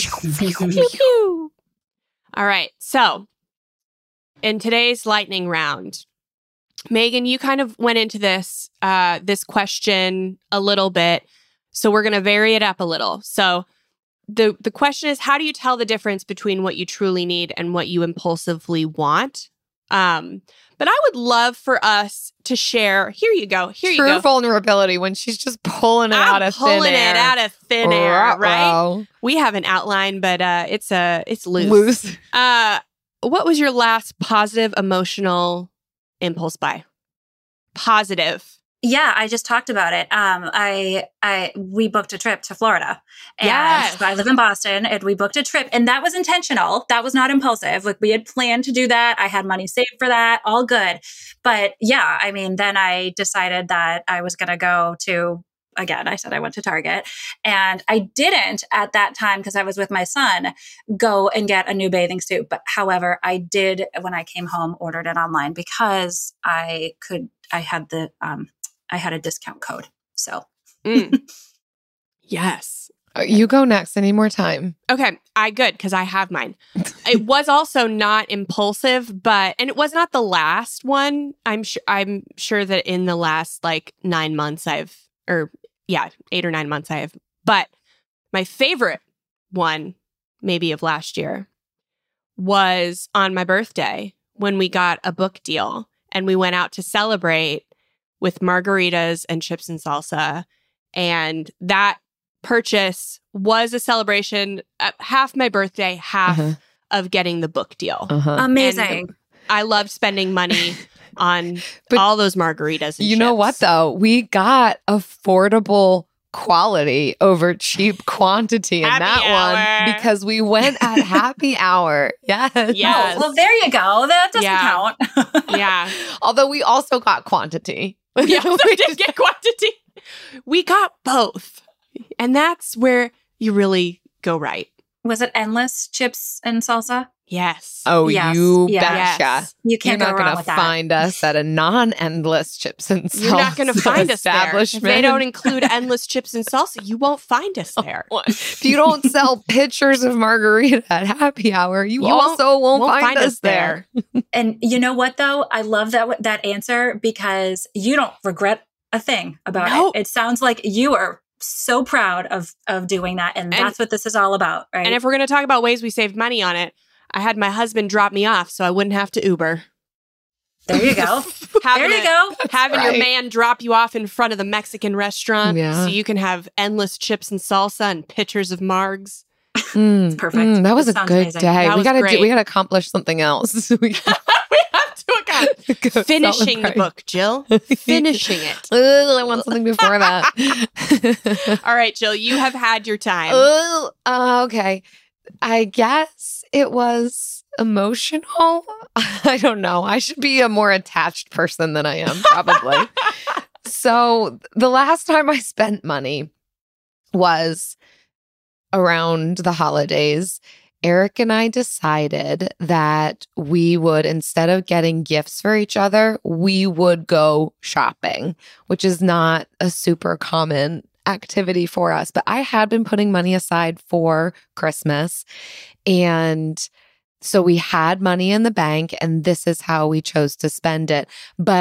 All right. So in today's lightning round, Megan, you kind of went into this, uh, this question a little bit. So we're going to vary it up a little. So the, the question is, how do you tell the difference between what you truly need and what you impulsively want? Um, but I would love for us to share. Here you go. Here True you go. vulnerability when she's just pulling it I'm out of pulling thin air. it out of thin air, Ruh-roh. right? We have an outline, but uh, it's uh, it's loose. Loose. Uh, what was your last positive emotional impulse buy? Positive. Yeah, I just talked about it. Um, I, I, we booked a trip to Florida, and Yes. I live in Boston, and we booked a trip, and that was intentional. That was not impulsive. Like, we had planned to do that. I had money saved for that. All good. But yeah, I mean, then I decided that I was going to go to, again, I said I went to Target, and I didn't at that time because I was with my son, go and get a new bathing suit. But however, I did, when I came home, ordered it online because I could, I had the, um, I had a discount code. So, Mm. Yes. Uh, You go next. Any more time? Okay, I good because I have mine. It was also not impulsive, but and it was not the last one. I'm sure. I'm sure that in the last like nine months, I've or yeah, eight or nine months, I have. But my favorite one, maybe of last year, was on my birthday when we got a book deal and we went out to celebrate with margaritas and chips and salsa, and that purchase was a celebration, uh, half my birthday, half Uh-huh. of getting the book deal. Uh-huh. amazing. And I loved spending money on But all those margaritas and You know what, chips. though? We got affordable quality over cheap quantity in Happy that hour. one because we went at happy hour. Yes. Yes. Oh, well, there you go. That doesn't Yeah. count. Yeah. Although we also got quantity. Yeah, we did get quantity. We got both. And that's where you really go right. Was it endless chips and salsa? Yes. Oh, Yes. you Yes. betcha. Yes. You You're can't not go going wrong to with that. find us at a non-endless chips and salsa You're not going to find us there. If establishment. they don't include endless chips and salsa, you won't find us there. If you don't sell pictures of margarita at happy hour, you, You won't- also won't, won't find, us there. And you know what, though? I love that that answer because you don't regret a thing about Nope. it. It sounds like you are so proud of of doing that, and, And- that's what this is all about, right? And if we're going to talk about ways we saved money on it, I had my husband drop me off so I wouldn't have to Uber. there you go. Having there you a- go. Having right. your man drop you off in front of the Mexican restaurant Yeah. so you can have endless chips and salsa and pitchers of margs. Mm, perfect. mm, that was It a sounds good amazing. day. That we was gotta great. do, we gotta accomplish something else. We we have to account. go Finishing the celebrate. book, Jill. Finishing it. Ugh, I want something before that. All right, Jill, you have had your time. Ugh, uh, okay. I guess it was emotional. I don't know. I should be a more attached person than I am, probably. So the last time I spent money was around the holidays. Eric and I decided that we would, instead of getting gifts for each other, we would go shopping, which is not a super common activity for us. But I had been putting money aside for Christmas. And so we had money in the bank, and this is how we chose to spend it. But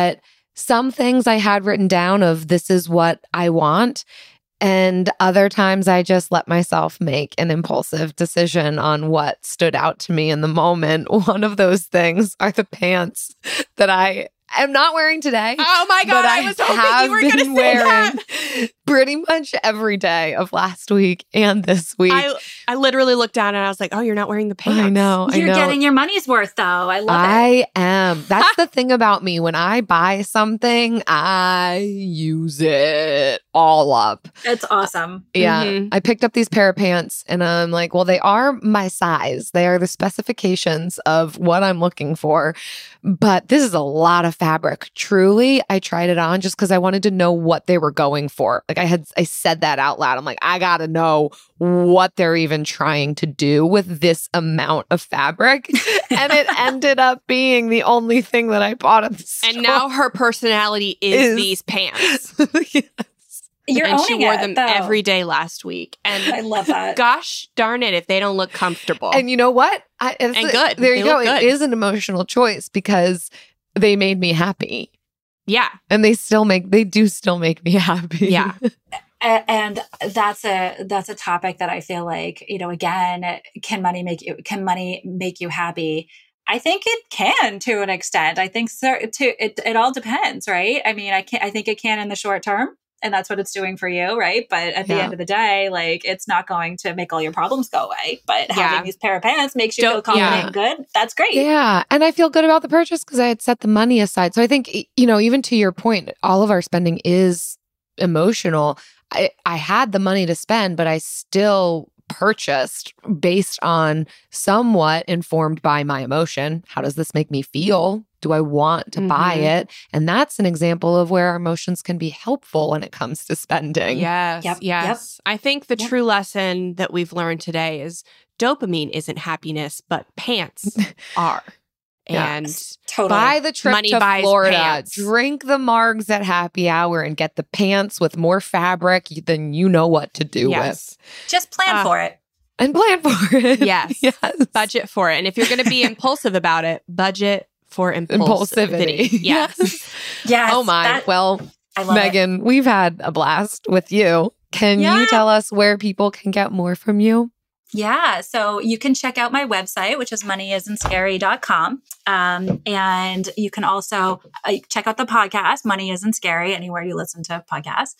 some things I had written down of this is what I want. And other times I just let myself make an impulsive decision on what stood out to me in the moment. One of those things are the pants that I am not wearing today. Oh my God, but I, I was hoping you were going to say wearing that. pretty much every day of last week and this week. I, I literally looked down and I was like, oh, you're not wearing the pants. I know. I You're know. getting your money's worth, though. I love I it. am. That's the thing about me. When I buy something, I use it all up. It's awesome. Yeah. Mhm. I picked up these pair of pants and I'm like, well, they are my size. They are the specifications of what I'm looking for. But this is a lot of fabric. Truly, I tried it on just because I wanted to know what they were going for. Like I had, I said that out loud. I'm like, I got to know what they're even trying to do with this amount of fabric. And it ended up being the only thing that I bought at the store. And now her personality is, Is- these pants. Yes. You're and owning she wore it, them though. every day last week. And I love that. gosh darn it if they don't look comfortable. And you know what? I, it's And the- good. There They you go. look good. It is an emotional choice because they made me happy. yeah. And they still make, they do still make me happy. Yeah. A- and that's a that's a topic that I feel like, you know, again, can money make you can money make you happy? I think it can to an extent. I think so, to it it all depends, right? I mean, I can I think it can in the short term, and that's what it's doing for you, right? But at the Yeah. end of the day, like it's not going to make all your problems go away. But Yeah. having these pair of pants makes you feel Don't- confident yeah. and good. That's great. Yeah. And I feel good about the purchase because I had set the money aside. So I think, you know, even to your point, all of our spending is emotional. I, I had the money to spend, but I still purchased based on somewhat informed by my emotion. How does this make me feel? Do I want to buy Mhm. it? And that's an example of where our emotions can be helpful when it comes to spending. Yes. Yep, Yes. I think the Yep. true lesson that we've learned today is dopamine isn't happiness, but pants are. Yeah. And Totally. Buy the trip Money to buys Florida, pants. drink the margs at happy hour, and get the pants with more fabric than you know what to do yes. Just plan Uh, for it. with. And plan for it. Yes. yes. Budget for it. And if you're going to be impulsive about it, budget for impulsivity. Impulsivity. Yes. Yes. Oh my. that- well, I love it. Megan, we've had a blast with you. Can Yeah. you tell us where people can get more from you? Yeah. So you can check out my website, which is money isn't scary dot com. Um, and you can also uh, check out the podcast, Money Isn't Scary, anywhere you listen to podcasts.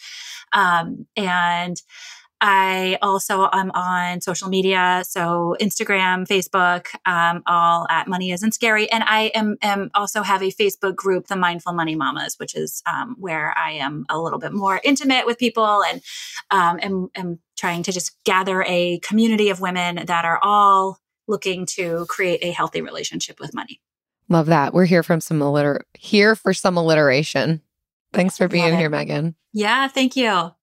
Um, and I also am on social media. So Instagram, Facebook, um, all at Money Isn't Scary. And I am, am also have a Facebook group, the Mindful Money Mamas, which is um, where I am a little bit more intimate with people and um, am, am trying to just gather a community of women that are all looking to create a healthy relationship with money. Love that. We're here from some alliter- here for some alliteration. Thanks for being Love it. here, Megan. Yeah, thank you.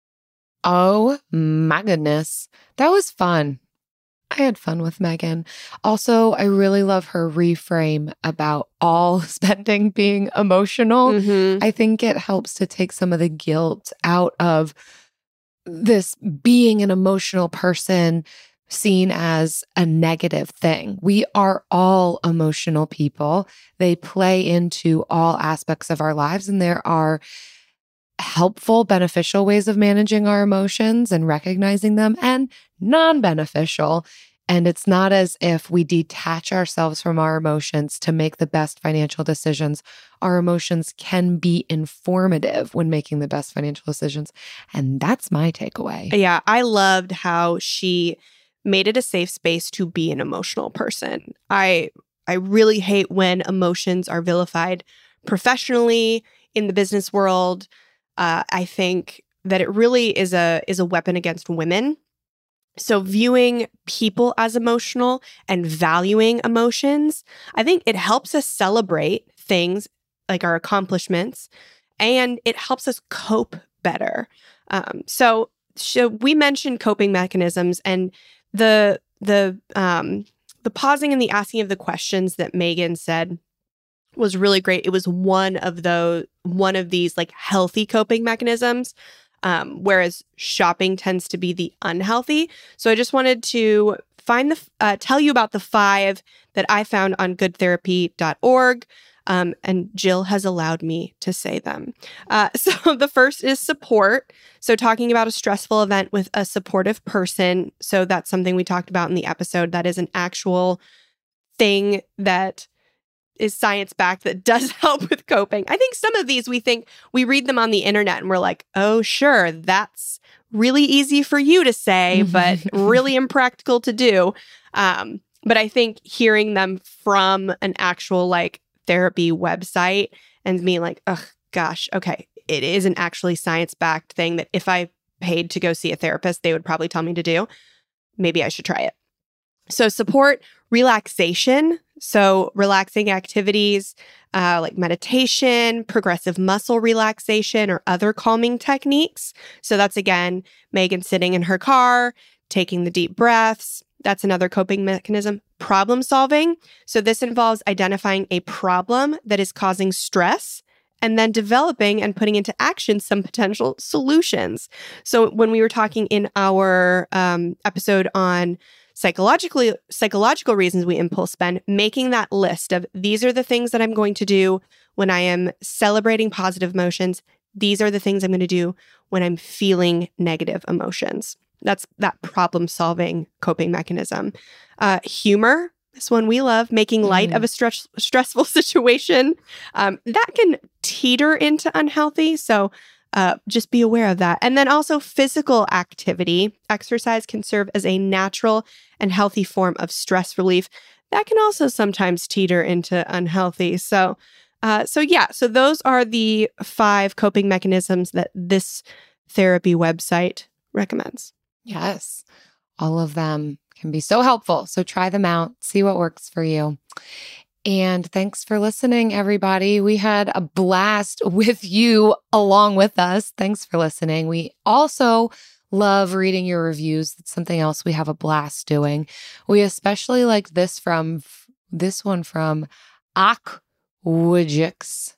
Oh my goodness. That was fun. I had fun with Megan. Also, I really love her reframe about all spending being emotional. Mhm. I think it helps to take some of the guilt out of this being an emotional person seen as a negative thing. We are all emotional people. They play into all aspects of our lives, and there are helpful, beneficial ways of managing our emotions and recognizing them, and non-beneficial. And it's not as if we detach ourselves from our emotions to make the best financial decisions. Our emotions can be informative when making the best financial decisions. And that's my takeaway. Yeah. I loved how she made it a safe space to be an emotional person. I I really hate when emotions are vilified professionally in the business world. Uh, I think that it really is a is a weapon against women. So viewing people as emotional and valuing emotions, I think it helps us celebrate things like our accomplishments, and it helps us cope better. Um, so, so we mentioned coping mechanisms, and the the um, the pausing and the asking of the questions that Megan said was really great. It was one of those one of these like healthy coping mechanisms. Um, whereas shopping tends to be the unhealthy. So I just wanted to find the uh, tell you about the five that I found on good therapy dot org. Um, and Jill has allowed me to say them. Uh, so the first is support. So talking about a stressful event with a supportive person. So that's something we talked about in the episode. That is an actual thing that is science-backed that does help with coping. I think some of these we think, we read them on the internet and we're like, oh, sure, that's really easy for you to say, but really impractical to do. Um, but I think hearing them from an actual like therapy website and me like, oh gosh, okay, it is an actually science-backed thing that if I paid to go see a therapist, they would probably tell me to do. Maybe I should try it. So support relaxation. So relaxing activities uh, like meditation, progressive muscle relaxation, or other calming techniques. So that's, again, Megan sitting in her car, taking the deep breaths. That's another coping mechanism. Problem solving. So this involves identifying a problem that is causing stress and then developing and putting into action some potential solutions. So when we were talking in our um, episode on Psychologically, psychological reasons we impulse spend, making that list of these are the things that I'm going to do when I am celebrating positive emotions. These are the things I'm going to do when I'm feeling negative emotions. That's that problem-solving coping mechanism. Uh, humor, this one we love, making light mm. of a stress, stressful situation. Um, that can teeter into unhealthy. So Uh, just be aware of that. And then also physical activity. Exercise can serve as a natural and healthy form of stress relief. That can also sometimes teeter into unhealthy. So, uh, so yeah, so those are the five coping mechanisms that this therapy website recommends. Yes, all of them can be so helpful. So try them out, see what works for you. And thanks for listening, everybody. We had a blast with you along with us. Thanks for listening. We also love reading your reviews. It's something else we have a blast doing. We especially like this from this one from Akwujix.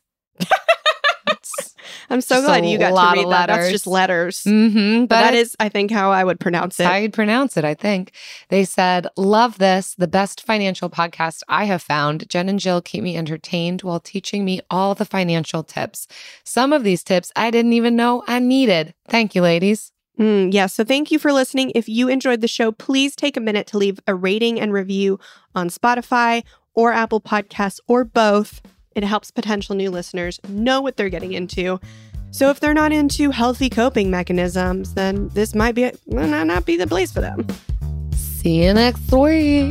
I'm so glad you got to read that. That's just letters. Mm-hmm, but, but that is, I think, how I would pronounce it. How you'd pronounce it, I think. They said, love this, the best financial podcast I have found. Jen and Jill keep me entertained while teaching me all the financial tips. Some of these tips I didn't even know I needed. Thank you, ladies. Mm, yeah, so thank you for listening. If you enjoyed the show, please take a minute to leave a rating and review on Spotify or Apple Podcasts or both. It helps potential new listeners know what they're getting into. So if they're not into healthy coping mechanisms, then this might be might not be the place for them. See you next week.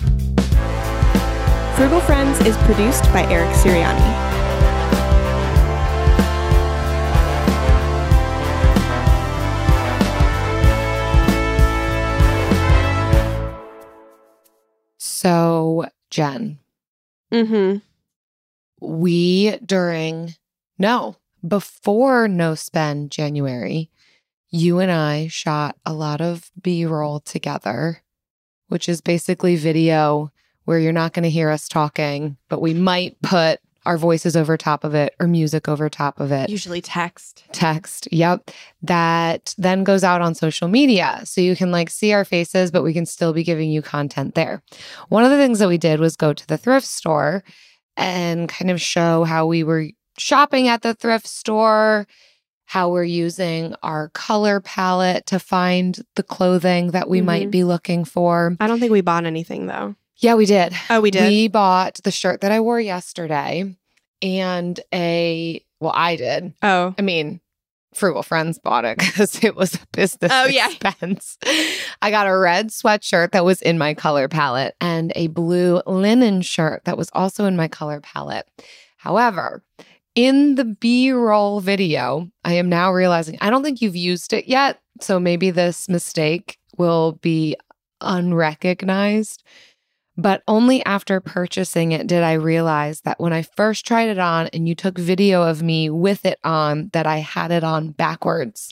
Frugal Friends is produced by Eric Siriani. So, Jen. Mm-hmm. We, during, no, before No Spend January, you and I shot a lot of B-roll together, which is basically video where you're not going to hear us talking, but we might put our voices over top of it or music over top of it. Usually text. Text, yep. That then goes out on social media. So you can like see our faces, but we can still be giving you content there. One of the things that we did was go to the thrift store and kind of show how we were shopping at the thrift store, how we're using our color palette to find the clothing that we mm-hmm. might be looking for. I don't think we bought anything though. Yeah, we did. Oh, we did? We bought the shirt that I wore yesterday and a, well, I did. Oh. I mean, Frugal Friends bought it because it was a business oh, yeah. expense. I got a red sweatshirt that was in my color palette and a blue linen shirt that was also in my color palette. However, in the B-roll video, I am now realizing I don't think you've used it yet. So maybe this mistake will be unrecognized. But only after purchasing it did I realize that when I first tried it on and you took video of me with it on, that I had it on backwards.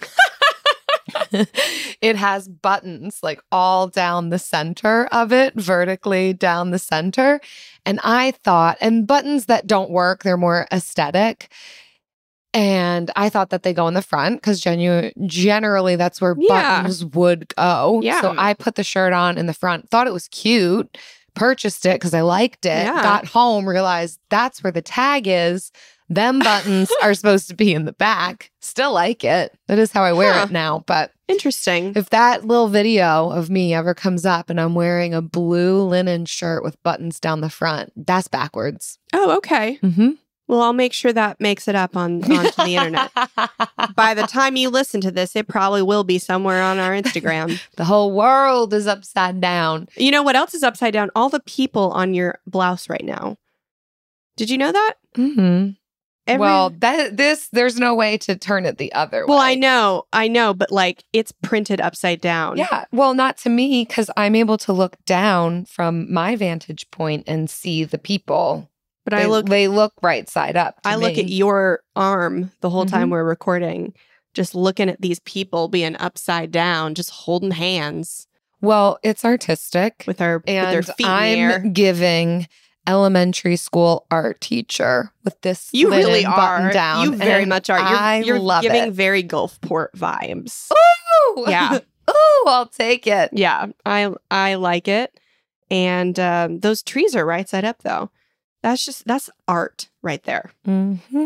It has buttons like all down the center of it, vertically down the center. And I thought, and buttons that don't work, they're more aesthetic. And I thought that they go in the front because genu- generally that's where yeah. buttons would go. Yeah. So I put the shirt on in the front, thought it was cute. purchased it because I liked it, Yeah. got home, realized that's where the tag is. Them buttons are supposed to be in the back. Still like it. That is how I wear Huh. it now. But Interesting. if that little video of me ever comes up and I'm wearing a blue linen shirt with buttons down the front, that's backwards. Oh, okay. Mm-hmm. Well, I'll make sure that makes it up on onto the internet. By the time you listen to this, it probably will be somewhere on our Instagram. The whole world is upside down. You know what else is upside down? All the people on your blouse right now. Did you know that? Mm-hmm. Every- well, that this there's no way to turn it the other well, way. I know, I know, but like it's printed upside down. Yeah. Well, not to me because I'm able to look down from my vantage point and see the people. But They I look, they look right side up. to I look me. at your arm the whole time Mhm. we're recording, just looking at these people being upside down, just holding hands Well, it's artistic. with our with and their feet in the air. I'm giving elementary school art teacher with this You linen really button are. down. You very and much are. You're, I you're love giving it. very Gulfport vibes. Ooh! Yeah. Ooh, I'll take it. Yeah, I I like it. And um, those trees are right side up though. That's just that's art right there. Mm-hmm.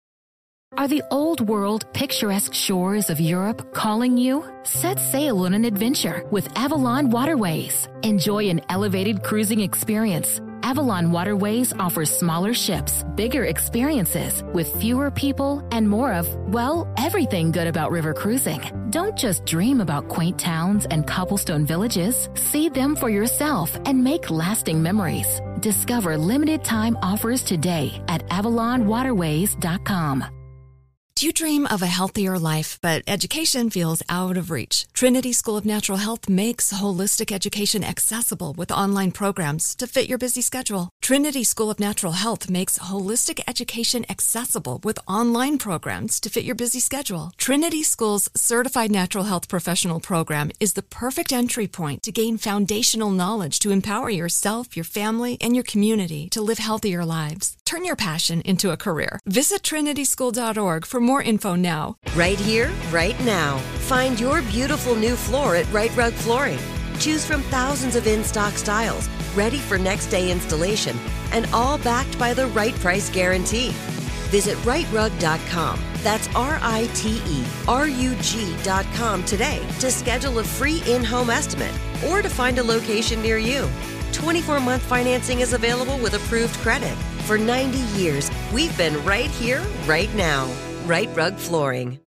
Are the old world picturesque shores of Europe calling you? Set sail on an adventure with Avalon Waterways. Enjoy an elevated cruising experience. Avalon Waterways offers smaller ships, bigger experiences, with fewer people and more of, well, everything good about river cruising. Don't just dream about quaint towns and cobblestone villages. See them for yourself and make lasting memories. Discover limited time offers today at avalon waterways dot com. Do you dream of a healthier life, but education feels out of reach? Trinity School of Natural Health makes holistic education accessible with online programs to fit your busy schedule. Trinity School of Natural Health makes holistic education accessible with online programs to fit your busy schedule. Trinity School's Certified Natural Health Professional Program is the perfect entry point to gain foundational knowledge to empower yourself, your family, and your community to live healthier lives. Turn your passion into a career. Visit trinity school dot org for more info now. Right here, right now. Find your beautiful new floor at Right Rug Flooring. Choose from thousands of in-stock styles, ready for next day installation, and all backed by the right price guarantee. Visit right rug dot com. That's R I T E R U G dot com today to schedule a free in-home estimate or to find a location near you. twenty-four month financing is available with approved credit. For ninety years, we've been right here, right now. Right Rug Flooring.